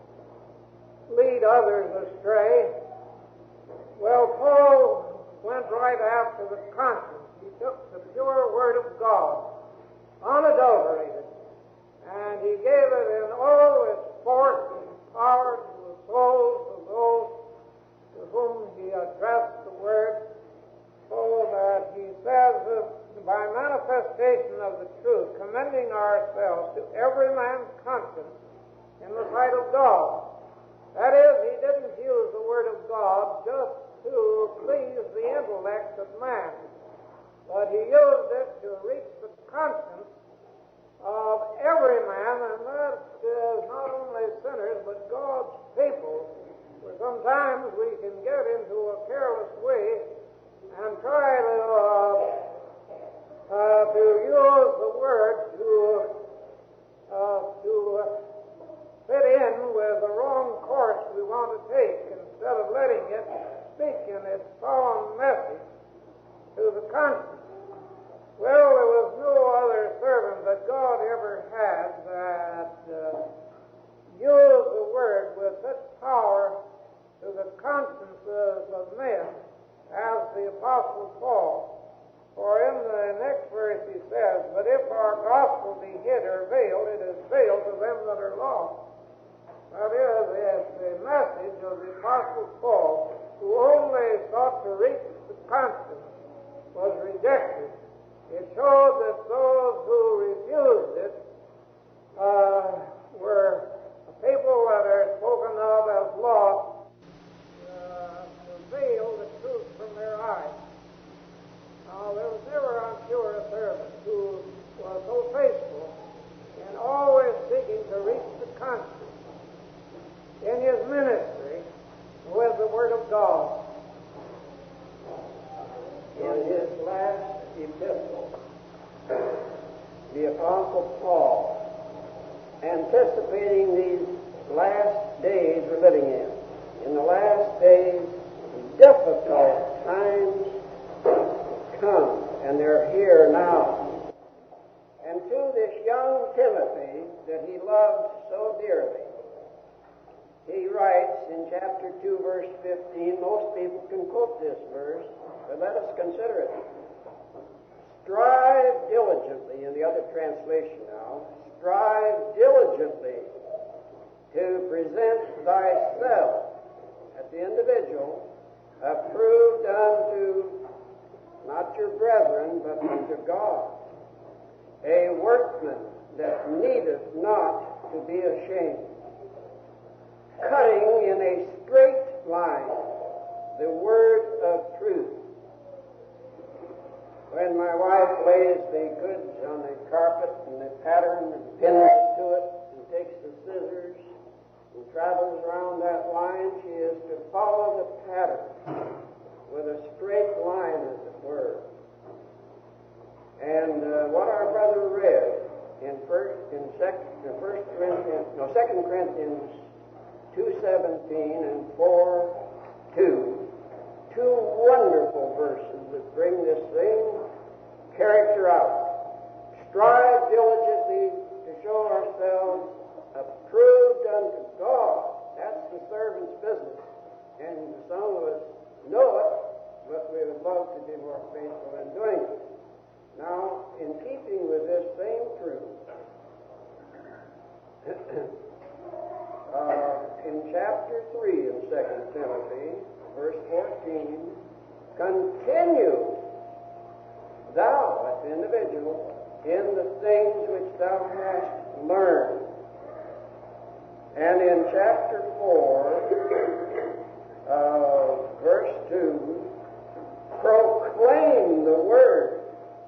lead others astray. Well, Paul went right after the conscience. He took the pure Word of God, unadulterated, and he gave it in all its force and power to the souls of those to whom he addressed the Word, so that he says that by manifestation of the truth, commending ourselves to every man's conscience in the sight of God. That is, he didn't use the Word of God just to please the intellect of man, but he used it to reach the conscience of every man, and that is not only sinners, but God's people. For sometimes we can get into a careless way and try to, uh, uh, to use the Word to, uh, to fit in with the wrong course we want to take, instead of letting it speak in its solemn message to the conscience. Well, there was no other servant that God ever had that uh, used the Word with such power to the consciences of men as the Apostle Paul. For in the next verse he says, "But if our gospel be hid or veiled, it is veiled to them that are lost." That is, it's the message of the Apostle Paul, who only sought to reach the conscience, was rejected. It showed that those who refused it uh, were people that are spoken of as lost, uh, to veil the truth from their eyes. Now, there was never, I'm sure, a servant who was so faithful in always seeking to reach the conscience in his ministry with the Word of God. In his last epistle, the Apostle Paul, anticipating these last days we're living in, in the last days, difficult times come, and they're here now. And to this young Timothy that he loved so dearly, he writes in chapter two, verse fifteen, most people can quote this verse, but let us consider it. Strive diligently, in the other translation now, strive diligently to present thyself, at the individual, approved unto not your brethren, but unto God, a workman that needeth not to be ashamed, cutting in a straight line the word of truth. When my wife lays the goods on the carpet and the pattern and pins it to it and takes the scissors and travels around that line, she is to follow the pattern with a straight line, as it were. And uh, what our brother read in first in second in First Corinthians no Second Corinthians two seventeen and four two, two wonderful verses that bring this same character out. Strive diligently to show ourselves approved unto God. That's the servant's business, and some of us know it, but we would love to be more faithful in doing it. Now, in keeping with this same truth, uh, in chapter three of Second Timothy, verse fourteen, continue thou, as the individual, in the things which thou hast learned. And in chapter four, uh, verse two, proclaim the word.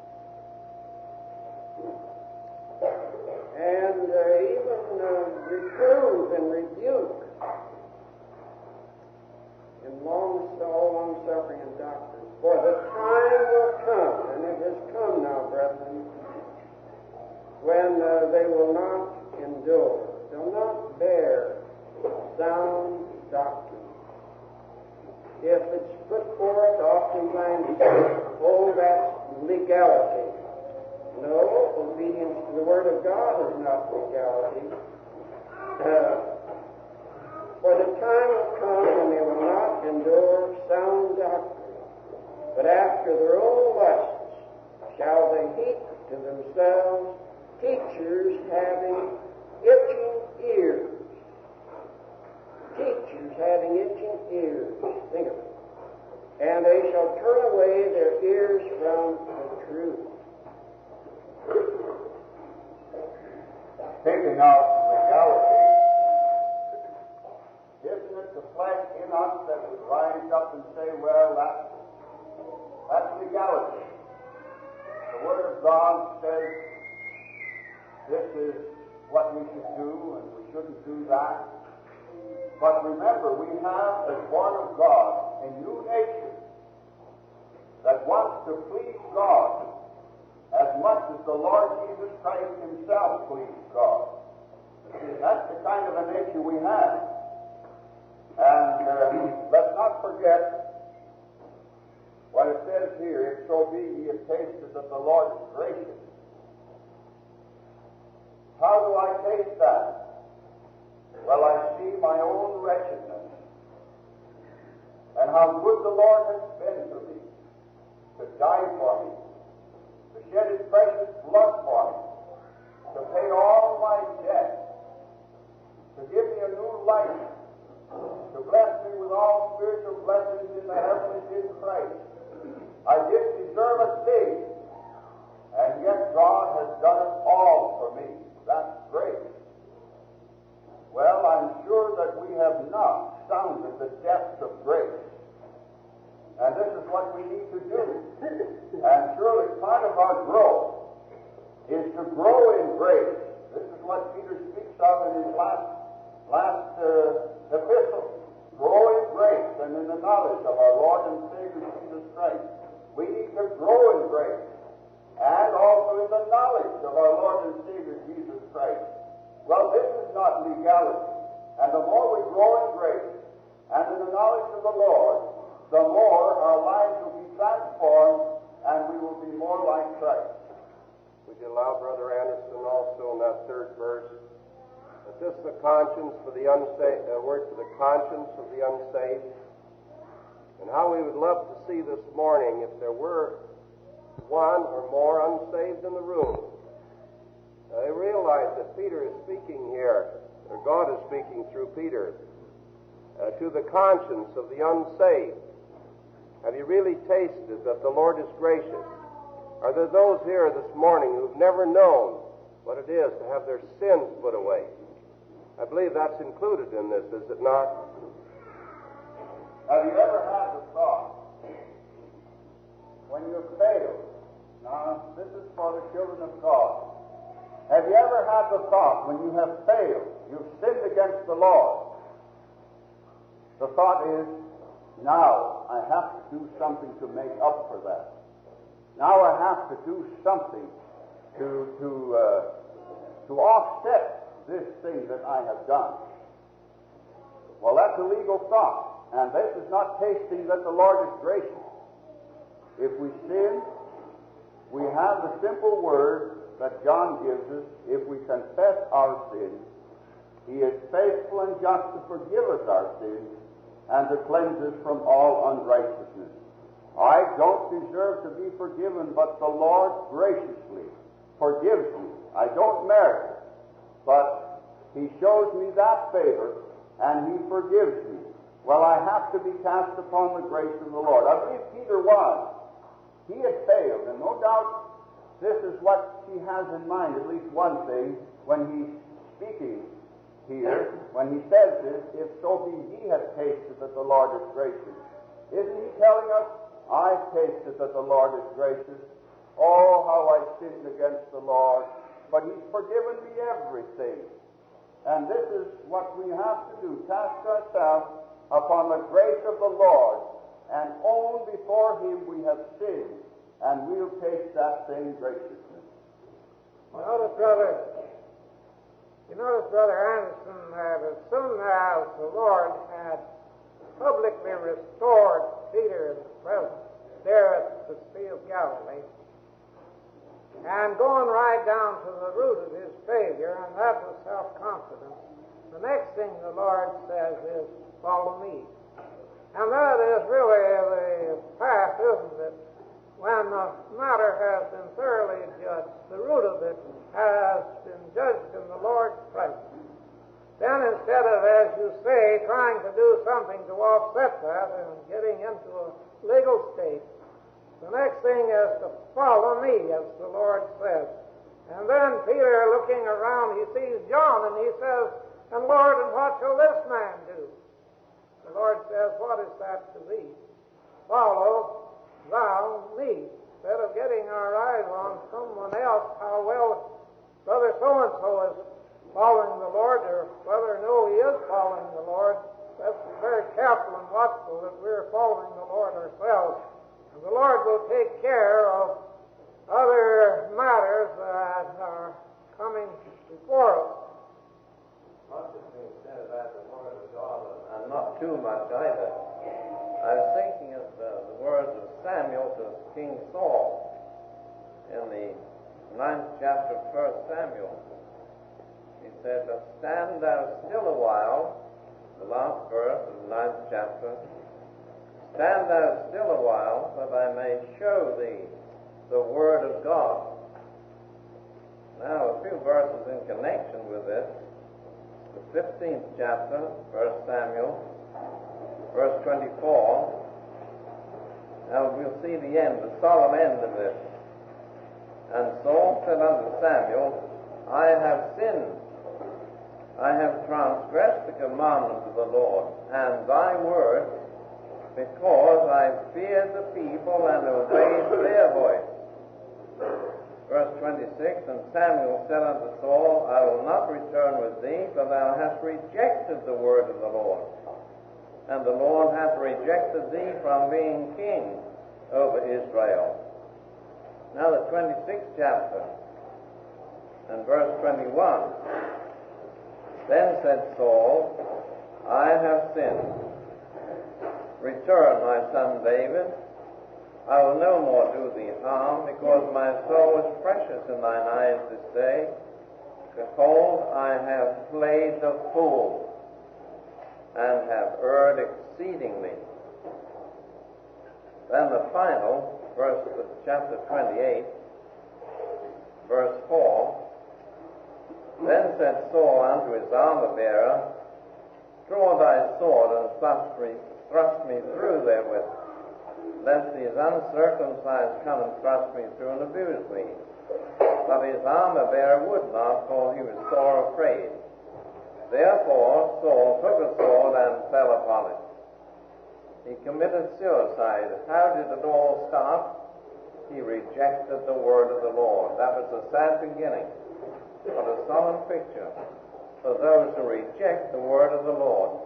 And uh, even uh, reprove and rebuke in long, all long suffering and doctrine. For the time will come, and it has come now, brethren, when uh, they will not endure, they'll not bear sound doctrine. If it's put forth, oftentimes, oh, that's legality. No, obedience to the Word of God is not legality. Uh, for the time will come when they will not endure sound doctrine, but after their own lusts shall they heap to themselves teachers having itching ears. Teachers having itching ears. Think of it. And they shall turn away their ears from the truth. Taking out legality, isn't it the flesh in us that would rise up and say, well, that's, that's legality. The Word of God says this is what we should do and we shouldn't do that. But remember, we have, as born of God, a new nature that wants to please God as much as the Lord Jesus Christ himself pleased God. That's the kind of a nature we have. And uh, let's not forget what it says here, if so be ye have tasted that the Lord is gracious. How do I taste that? Well, I see my own wretchedness and how good the Lord has been to me, to die for me, to shed his precious blood for me, to pay all my debt, to give me a new life, to bless me with all spiritual blessings in the heavenlies in Christ. I didn't deserve a thing, and yet God has done it all for me. That's great. Well, I'm sure that we have not sounded the depths of grace. And this is what we need to do. And surely part of our growth is to grow in grace. This is what Peter speaks of in his last, last uh, epistle. Grow in grace and in the knowledge of our Lord and Savior Jesus Christ. We need to grow in grace and also in the knowledge of our Lord and Savior Jesus Christ. Well, this is not legality. And the more we grow in grace and in the knowledge of the Lord, the more our lives will be transformed and we will be more like Christ. Would you allow Brother Anderson also in that third verse? That this is the conscience for the unsaved, uh, word for the conscience of the unsaved. And how we would love to see this morning if there were one or more unsaved in the room. I realize that Peter is speaking here, or God is speaking through Peter, uh, to the conscience of the unsaved. Have you really tasted that the Lord is gracious? Are there those here this morning who've never known what it is to have their sins put away? I believe that's included in this, is it not? Have you ever had the thought, when you failed, now this is for the children of God, have you ever had the thought, when you have failed, you've sinned against the Lord, the thought is, now I have to do something to make up for that. Now I have to do something to to uh, to offset this thing that I have done. Well, that's a legal thought, and this is not tasting that the Lord is gracious. If we sin, we have the simple word that John gives us. If we confess our sins, he is faithful and just to forgive us our sins and to cleanse us from all unrighteousness. I don't deserve to be forgiven, but the Lord graciously forgives me. I don't merit it, but he shows me that favor, and he forgives me. Well, I have to be cast upon the grace of the Lord. I believe Peter was. He had failed, and no doubt this is what he has in mind, at least one thing, when he's speaking here, when he says this, if so be ye have tasted that the Lord is gracious. Isn't he telling us, I've tasted that the Lord is gracious. Oh, how I sinned against the Lord, but he's forgiven me everything. And this is what we have to do, cast ourselves upon the grace of the Lord and own before him we have sinned, and we'll taste that same graciousness. You notice, brother, you notice, Brother Anderson, that as soon as the Lord had publicly restored Peter in the presence there at the Sea of Galilee, and going right down to the root of his failure, and that was self-confidence. The next thing the Lord says is, follow me. And that is really the path, isn't it? When the matter has been thoroughly judged, the root of it has been judged in the Lord's presence. Then instead of, as you say, trying to do something to offset that and getting into a legal state, the next thing is to follow me, as the Lord says. And then Peter, looking around, he sees John, and he says, and Lord, and what shall this man do? The Lord says, what is that to thee? Follow thou me. Instead of getting our eyes on someone else, how well Brother so-and-so is following the Lord, or whether or no he is following the Lord, let's be very careful and watchful that we're following the Lord ourselves. And the Lord will take care of other matters that are coming before us. Much is being said about the Word of God, and not too much either. I was thinking of the, the words of Samuel to King Saul in the ninth chapter of First Samuel. He said, stand thou still a while, the last verse of the ninth chapter, stand thou still a while, that I may show thee the Word of God. Now, a few verses in connection with this. The fifteenth chapter, First Samuel, verse twenty-four. Now we'll see the end, the solemn end of this. And Saul said unto Samuel, I have sinned. I have transgressed the commandment of the Lord and thy word, because I feared the people and obeyed their voice. Verse twenty-six, and Samuel said unto Saul, I will not return with thee, for thou hast rejected the word of the Lord. And the Lord hath rejected thee from being king over Israel. Now the twenty-sixth chapter, and verse twenty-one. Then said Saul, I have sinned. Return, my son David. I will no more do thee harm, because my soul is precious in thine eyes this day. Behold, I have played the fool, and have erred exceedingly. Then the final verse of chapter twenty-eight, verse four. Then said Saul unto his armor-bearer, draw thy sword, and thrust me, thrust me through therewith, lest these uncircumcised come and thrust me through and abuse me. But his armor-bearer would not, for he was sore afraid. Therefore Saul took a sword and fell upon it. He committed suicide. How did it all start? He rejected the word of the Lord. That was a sad beginning, but a solemn picture for those who reject the word of the Lord.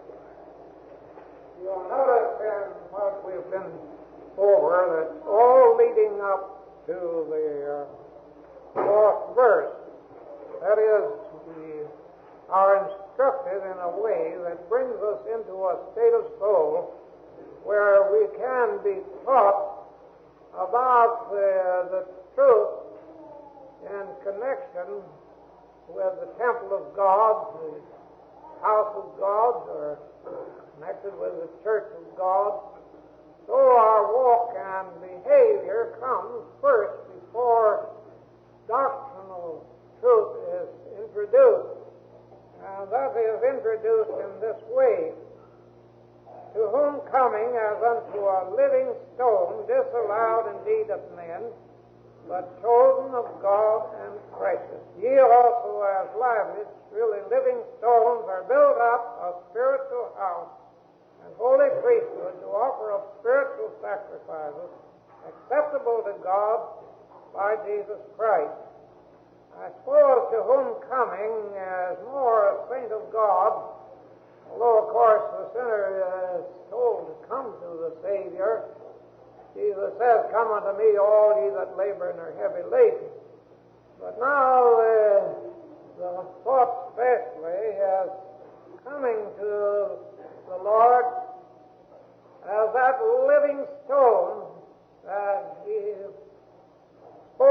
You'll notice in what we've been over that all leading up to the uh, fourth verse, that is, we are instructed in a way that brings us into a state of soul where we can be taught about the, the truth in connection with the temple of God, the house of God, or connected with the church of God. So our walk and behavior comes first before doctrinal truth is introduced. And that is introduced in this way: to whom coming as unto a living stone, disallowed indeed of men, but chosen of God and precious. Ye also as lively, really living stones, are built up a spiritual house and holy priesthood, to offer up spiritual sacrifices acceptable to God by Jesus Christ. I suppose to whom coming as more a saint of God, although of course the sinner is told to come to the Savior. Jesus says, come unto me all ye that labor and are heavy laden. But now uh, the thought especially is coming to the Lord as that living stone that he spoke to Peter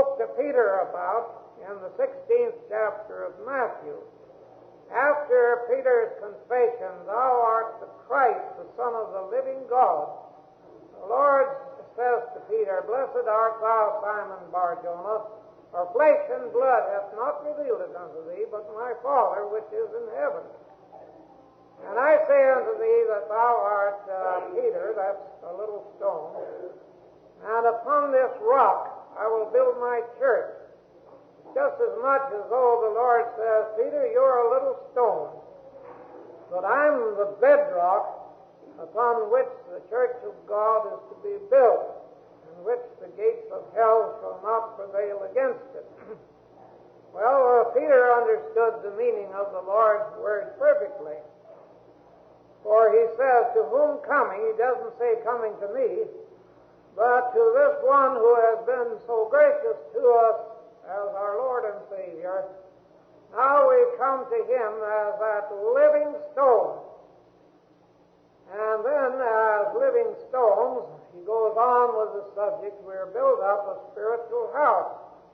Peter about in the sixteenth chapter of Matthew. After Peter's confession, "Thou art the Christ, the Son of the living God," the Lord says to Peter, "Blessed art thou, Simon Bar-Jonah, for flesh and blood hath not revealed it unto thee, but my Father which is in heaven. And I say unto thee that thou art uh, Peter," that's a little stone, "and upon this rock I will build my church." Just as much as though the Lord says, "Peter, you're a little stone, but I'm the bedrock upon which the church of God is to be built, in which the gates of hell shall not prevail against it." Well, uh, Peter understood the meaning of the Lord's word perfectly. For he says, "To whom coming," he doesn't say coming to me, but to this one who has been so gracious to us as our Lord and Savior. Now we come to him as that living stone. And then, as living stones, he goes on with the subject, we're built up a spiritual house.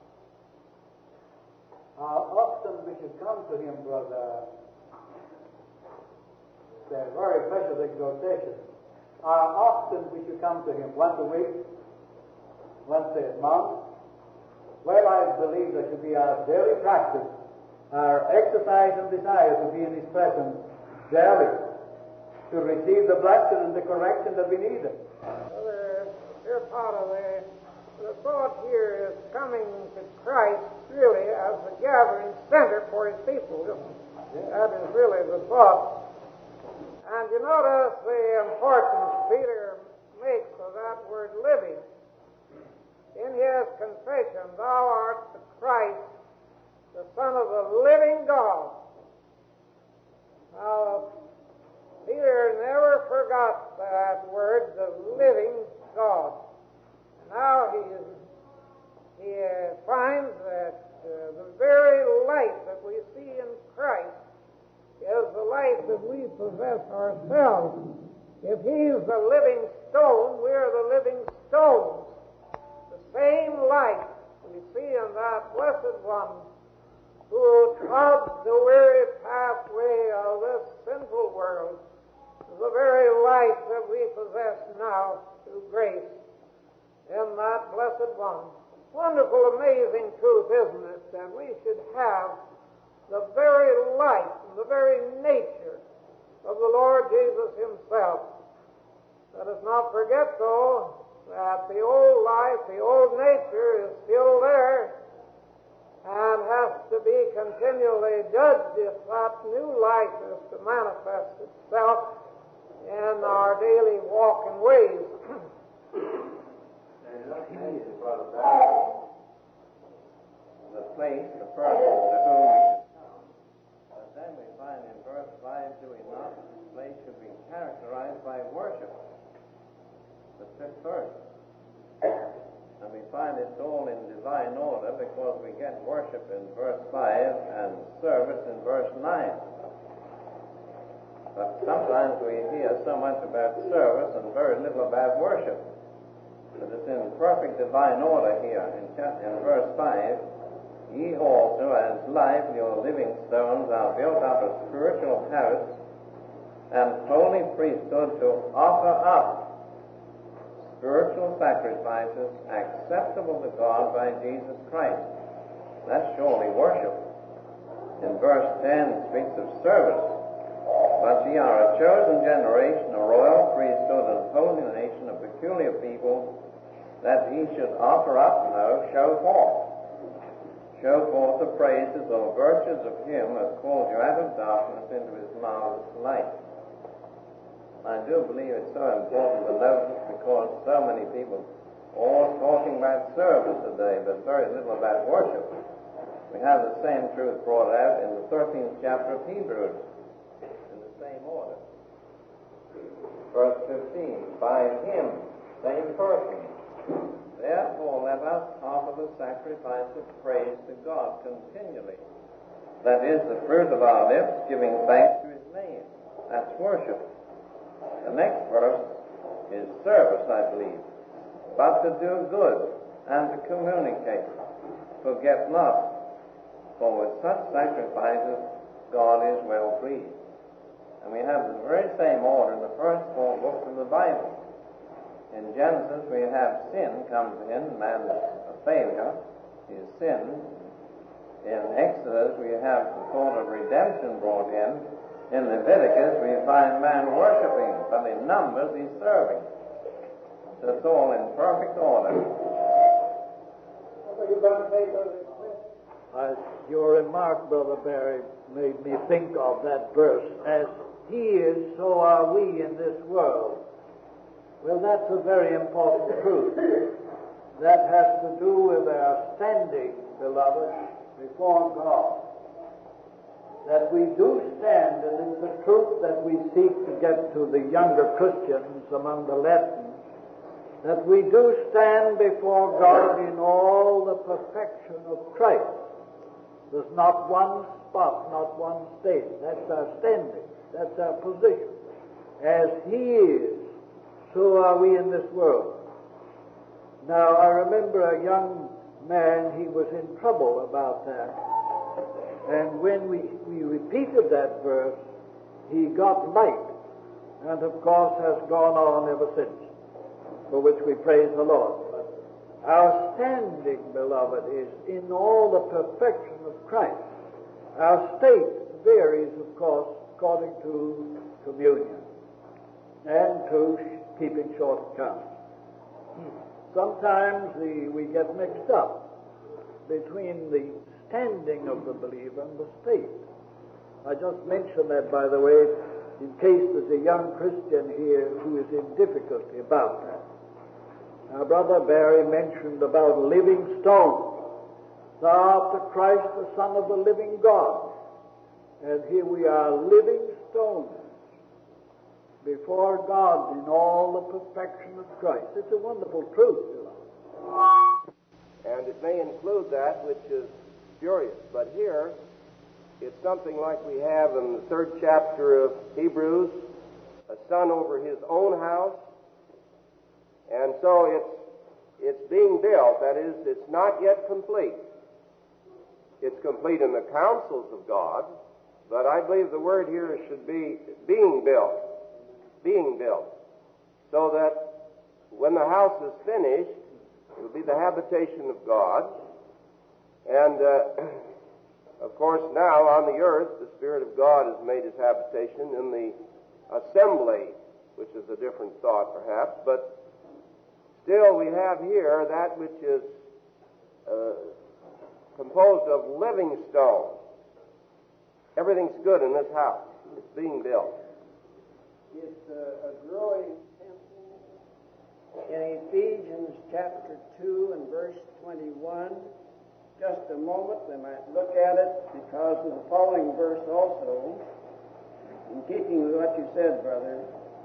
How often we should come to him, brother. It's a very precious exhortation. How often we should come to him? Once a week? Once a month? Well, I believe that should be our daily practice, our exercise and desire to be in his presence daily, to receive the blessing and the correction that we need. Brother, your part of the, the thought here is coming to Christ really as the gathering center for his people. Yeah. That is really the thought. And you notice the importance Peter makes of that word living. In his confession, "Thou art the Christ, the Son of the living God." Now, Peter never forgot that word, the living God. Now he, he uh, finds that uh, the very life that we see in Christ is the life that we possess ourselves. If he's the living stone, we're the living stones. The same life we see in that blessed one who trod the weary pathway of this sinful world is the very life that we possess now through grace in that blessed one. Wonderful, amazing truth, isn't it, that we should have the very life and the very nature of the Lord Jesus himself. Let us not forget, though, that the old life, the old nature is still there and has to be continually judged if that new life is to manifest itself in our daily walk and ways. The place, the person to whom we should come. But then we find in verse five, do we not, this place should be characterized by worship. The fifth verse. And we find it's all in divine order because we get worship in verse five and service in verse nine. But sometimes we hear so much about service and very little about worship. But it's in perfect divine order here in, in verse five. "Ye also as lively or living stones are built up a spiritual house and holy priesthood to offer up spiritual sacrifices acceptable to God by Jesus Christ." That's surely worship. In verse ten it speaks of service. "But ye are a chosen generation, a royal priesthood, and holy nation, a peculiar people, that ye should offer up, no, show forth. Show forth the praises or virtues of him that called you out of darkness into his marvelous light." I do believe it's so important to notice because so many people all talking about service today, but very little about worship. We have the same truth brought out in the thirteenth chapter of Hebrews, in the same order. Verse fifteen, "By him, same person, therefore let us offer the sacrifice of praise to God continually. That is the fruit of our lips, giving thanks to his name." That's worship. The next verse is service, I believe. "But to do good, and to communicate. Forget not, for with such sacrifices God is well pleased. And we have the very same order in the first four books of the Bible. In Genesis we have sin comes in, man's a failure, his sin. In Exodus we have the thought of redemption brought in. In Leviticus we find man worshiping, but in Numbers he's serving. So it's all in perfect order. Uh, your remark, Brother Barry, made me think of that verse. As he is, so are we in this world. Well, that's a very important truth. That has to do with our standing, beloved, before God. That we do stand, and it's the truth that we seek to get to the younger Christians among the Latins, that we do stand before God in all the perfection of Christ. There's not one spot, not one stain. That's our standing. That's our position. As he is, so are we in this world. Now, I remember a young man, he was in trouble about that. And when we, we repeated that verse, he got light, and of course has gone on ever since, for which we praise the Lord. But our standing, beloved, is in all the perfection of Christ. Our state varies, of course, according to communion and to keeping short account. Sometimes the, we get mixed up between the standing of the believer and the state. I just mention that, by the way, in case there's a young Christian here who is in difficulty about that. Now, Brother Barry mentioned about living stones. Thou art the Christ, the Son of the living God. And here we are, living stones before God in all the perfection of Christ. It's a wonderful truth, beloved. And it may include that which is spurious. But here, it's something like we have in the third chapter of Hebrews, a son over his own house. And so it's it's being built. That is, it's not yet complete. It's complete in the counsels of God, but I believe the word here should be being built. Being built. So that when the house is finished, it will be the habitation of God. And, uh, of course, now on the earth, the Spirit of God has made his habitation in the assembly, which is a different thought, perhaps, but still we have here that which is uh, composed of living stones. Everything's good in this house. It's being built. It's a, a growing temple. In Ephesians chapter two and verse twenty-one, just a moment, we might look at it because of the following verse also, in keeping with what you said, brother.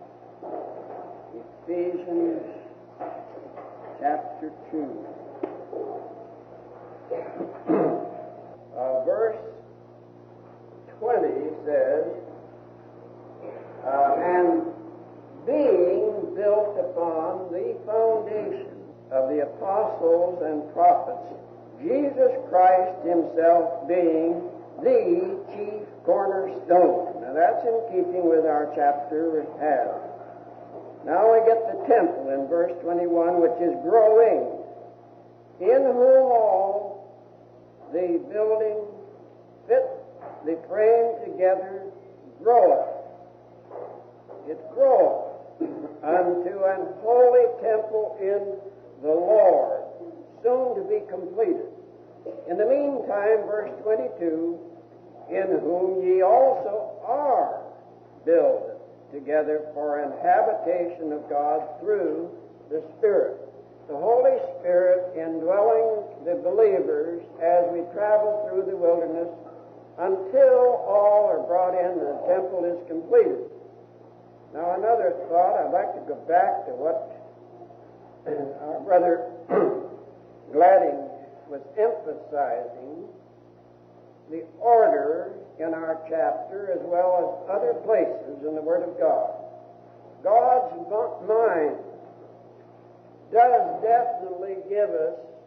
Ephesians chapter two. uh, verse twenty says, uh, and being built upon the foundation of the apostles and prophets, Jesus Christ himself being the chief cornerstone. Now that's in keeping with our chapter we have. Now we get the temple in verse twenty-one, which is growing, in whom all the building fit, the frame together, groweth. It groweth unto an holy temple in the Lord, soon to be completed. In the meantime, verse twenty-two, in whom ye also are builded together for an habitation of God through the Spirit. The Holy Spirit indwelling the believers as we travel through the wilderness until all are brought in and the temple is completed. Now, another thought, I'd like to go back to what our brother Gladding was emphasizing, the order in our chapter as well as other places in the Word of God. God's mind does definitely give us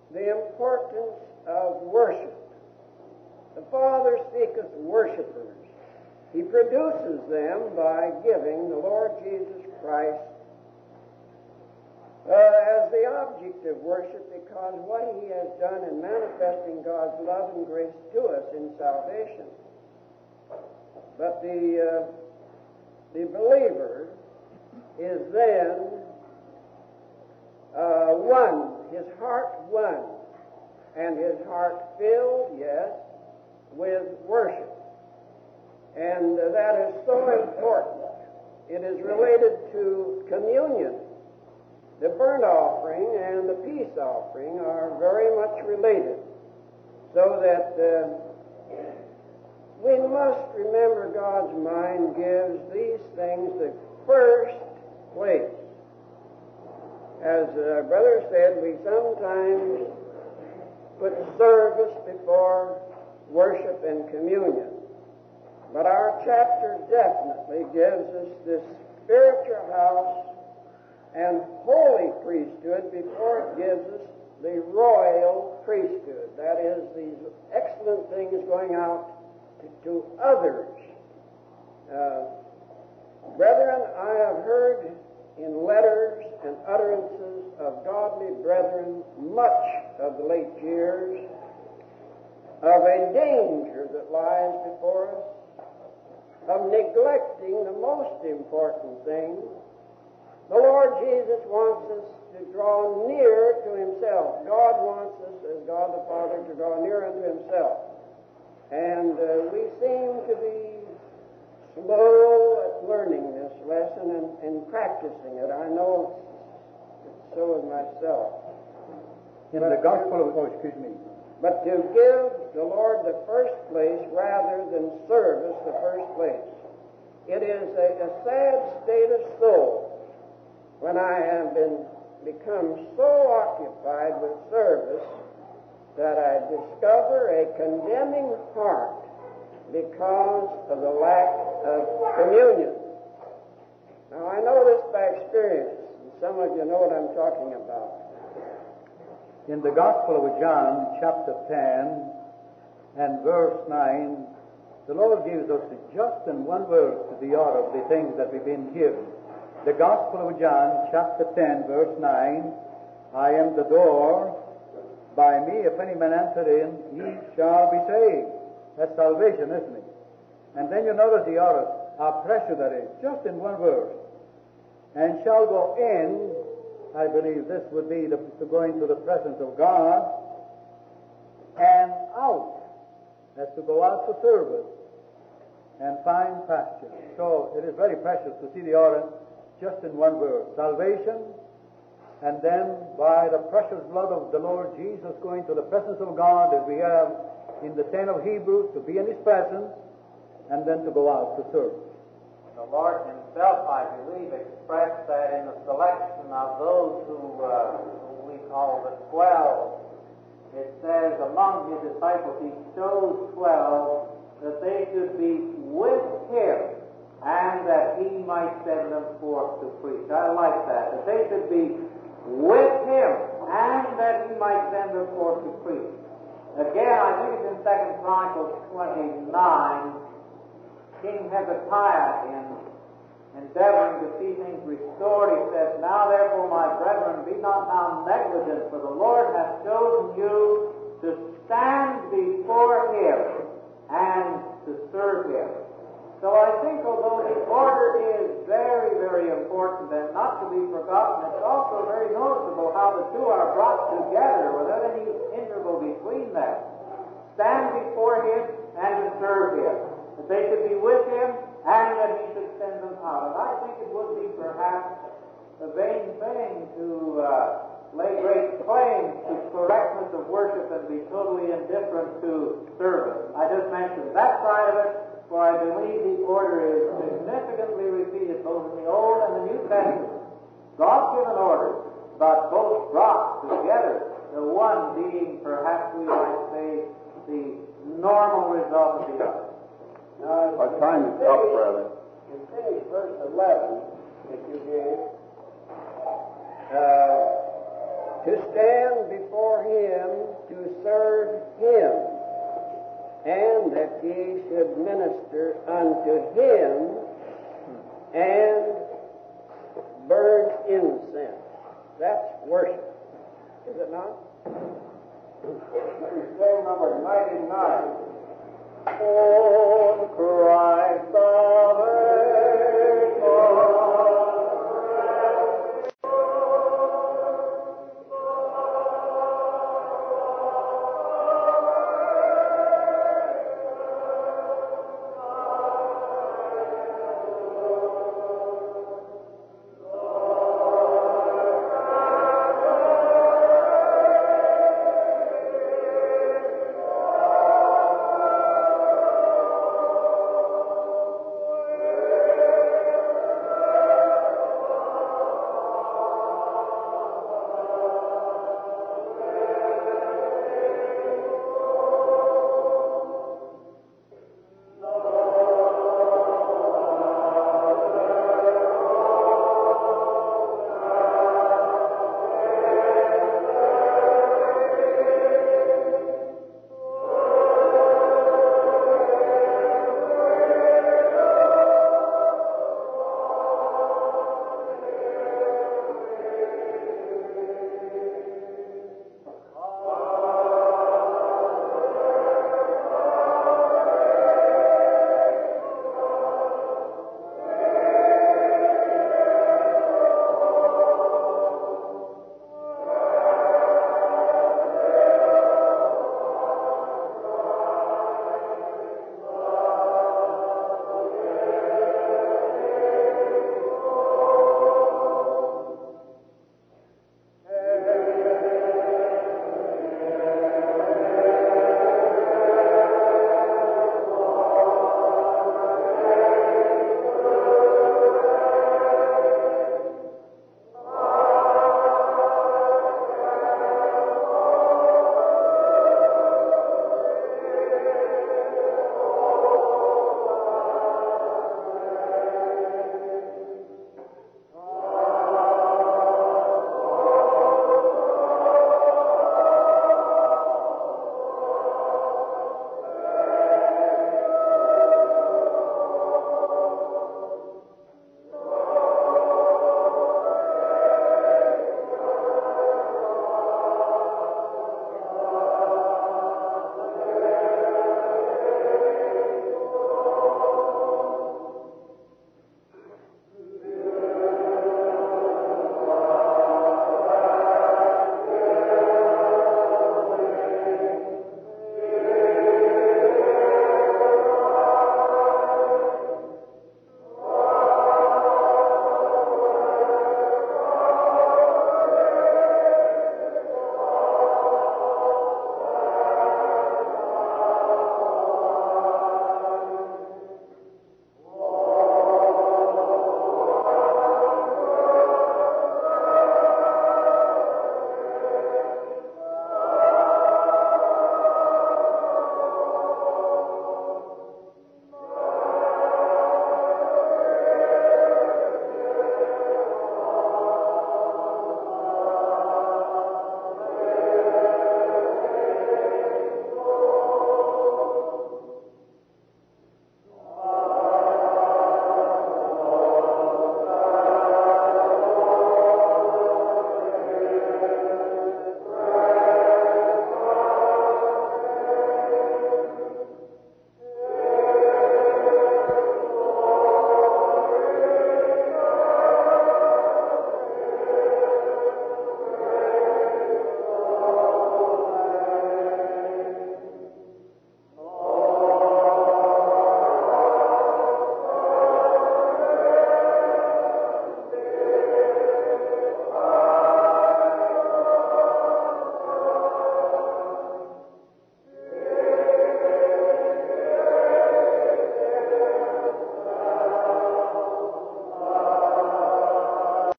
the importance of worship. The Father seeketh worshipers. He produces them by giving the Lord Jesus Christ uh, as the object of worship, because what He has done in manifesting God's love and grace to us in salvation. But the, uh, the believer is then uh, one, his heart won, and his heart filled, yes, with worship. And uh, that is so important. It is related to communion. The burnt offering and the peace offering are very much related, so that uh, we must remember God's mind gives these things the first place. As our brother said, we sometimes put service before worship and communion. But our chapter definitely gives us this spiritual house and holy priesthood before it gives us the royal priesthood. That is, these excellent things going out to, to others. Uh, brethren, I have heard in letters and utterances of godly brethren much of the late years of a danger that lies before us, of neglecting the most important thing. The Lord Jesus wants us to draw near to Himself. God wants us, as God the Father, to draw near unto Himself. And uh, we seem to be slow at learning this lesson and, and practicing it. I know it's so with myself. In but the Gospel of, oh, excuse me. But to give the Lord the first place rather than service the first place. It is a, a sad state of soul when I have been become so occupied with service that I discover a condemning heart because of the lack of communion. Now, I know this by experience, and some of you know what I'm talking about. In the Gospel of John, chapter ten, and verse nine, the Lord gives us just in one verse the order of the things that we've been hearing. The Gospel of John, chapter ten, verse nine, I am the door. By me, if any man enter in, he shall be saved. That's salvation, isn't it? And then you notice the order, how precious that is, just in one verse. And shall go in, I believe this would be the, to go into the presence of God, and out. That's to go out for service and find pasture. So it is very precious to see the order just in one verse. Salvation, and then by the precious blood of the Lord Jesus going to the presence of God, as we have in the ten of Hebrews, to be in His presence, and then to go out to serve. The Lord Himself, I believe, expressed that in the selection of those who, uh, who we call the twelve. It says, among His disciples He chose twelve, that they should be with Him, and that He might send them forth to preach. I like that, that they should be with Him, and that He might send them forth to preach. Again, I think it's in Second Chronicles twenty-nine, King Hezekiah, in endeavoring to see things restored, he says, Now therefore, my brethren, be not now negligent, for the Lord hath chosen you to stand before Him and to serve Him. So I think although the order is very, very important and not to be forgotten, it's also very noticeable how the two are brought together without any interval between them. Stand before Him and to serve Him. That they should be with Him and that He should send them out. And I think it would be perhaps a vain thing to uh, lay great claim to correctness of worship and be totally indifferent to service. I just mentioned that side of it, for I believe the order is significantly repeated both in the Old and the New Testament. God-given orders, but both brought together, the one being, perhaps we might say, the normal result of the other. Now, Our time is up, brother. You finish verse eleven, if you gave. Uh, to stand before him to serve him, and that ye should minister unto him and burn incense. That's worship, is it not? Let me say number ninety-nine. On Christ the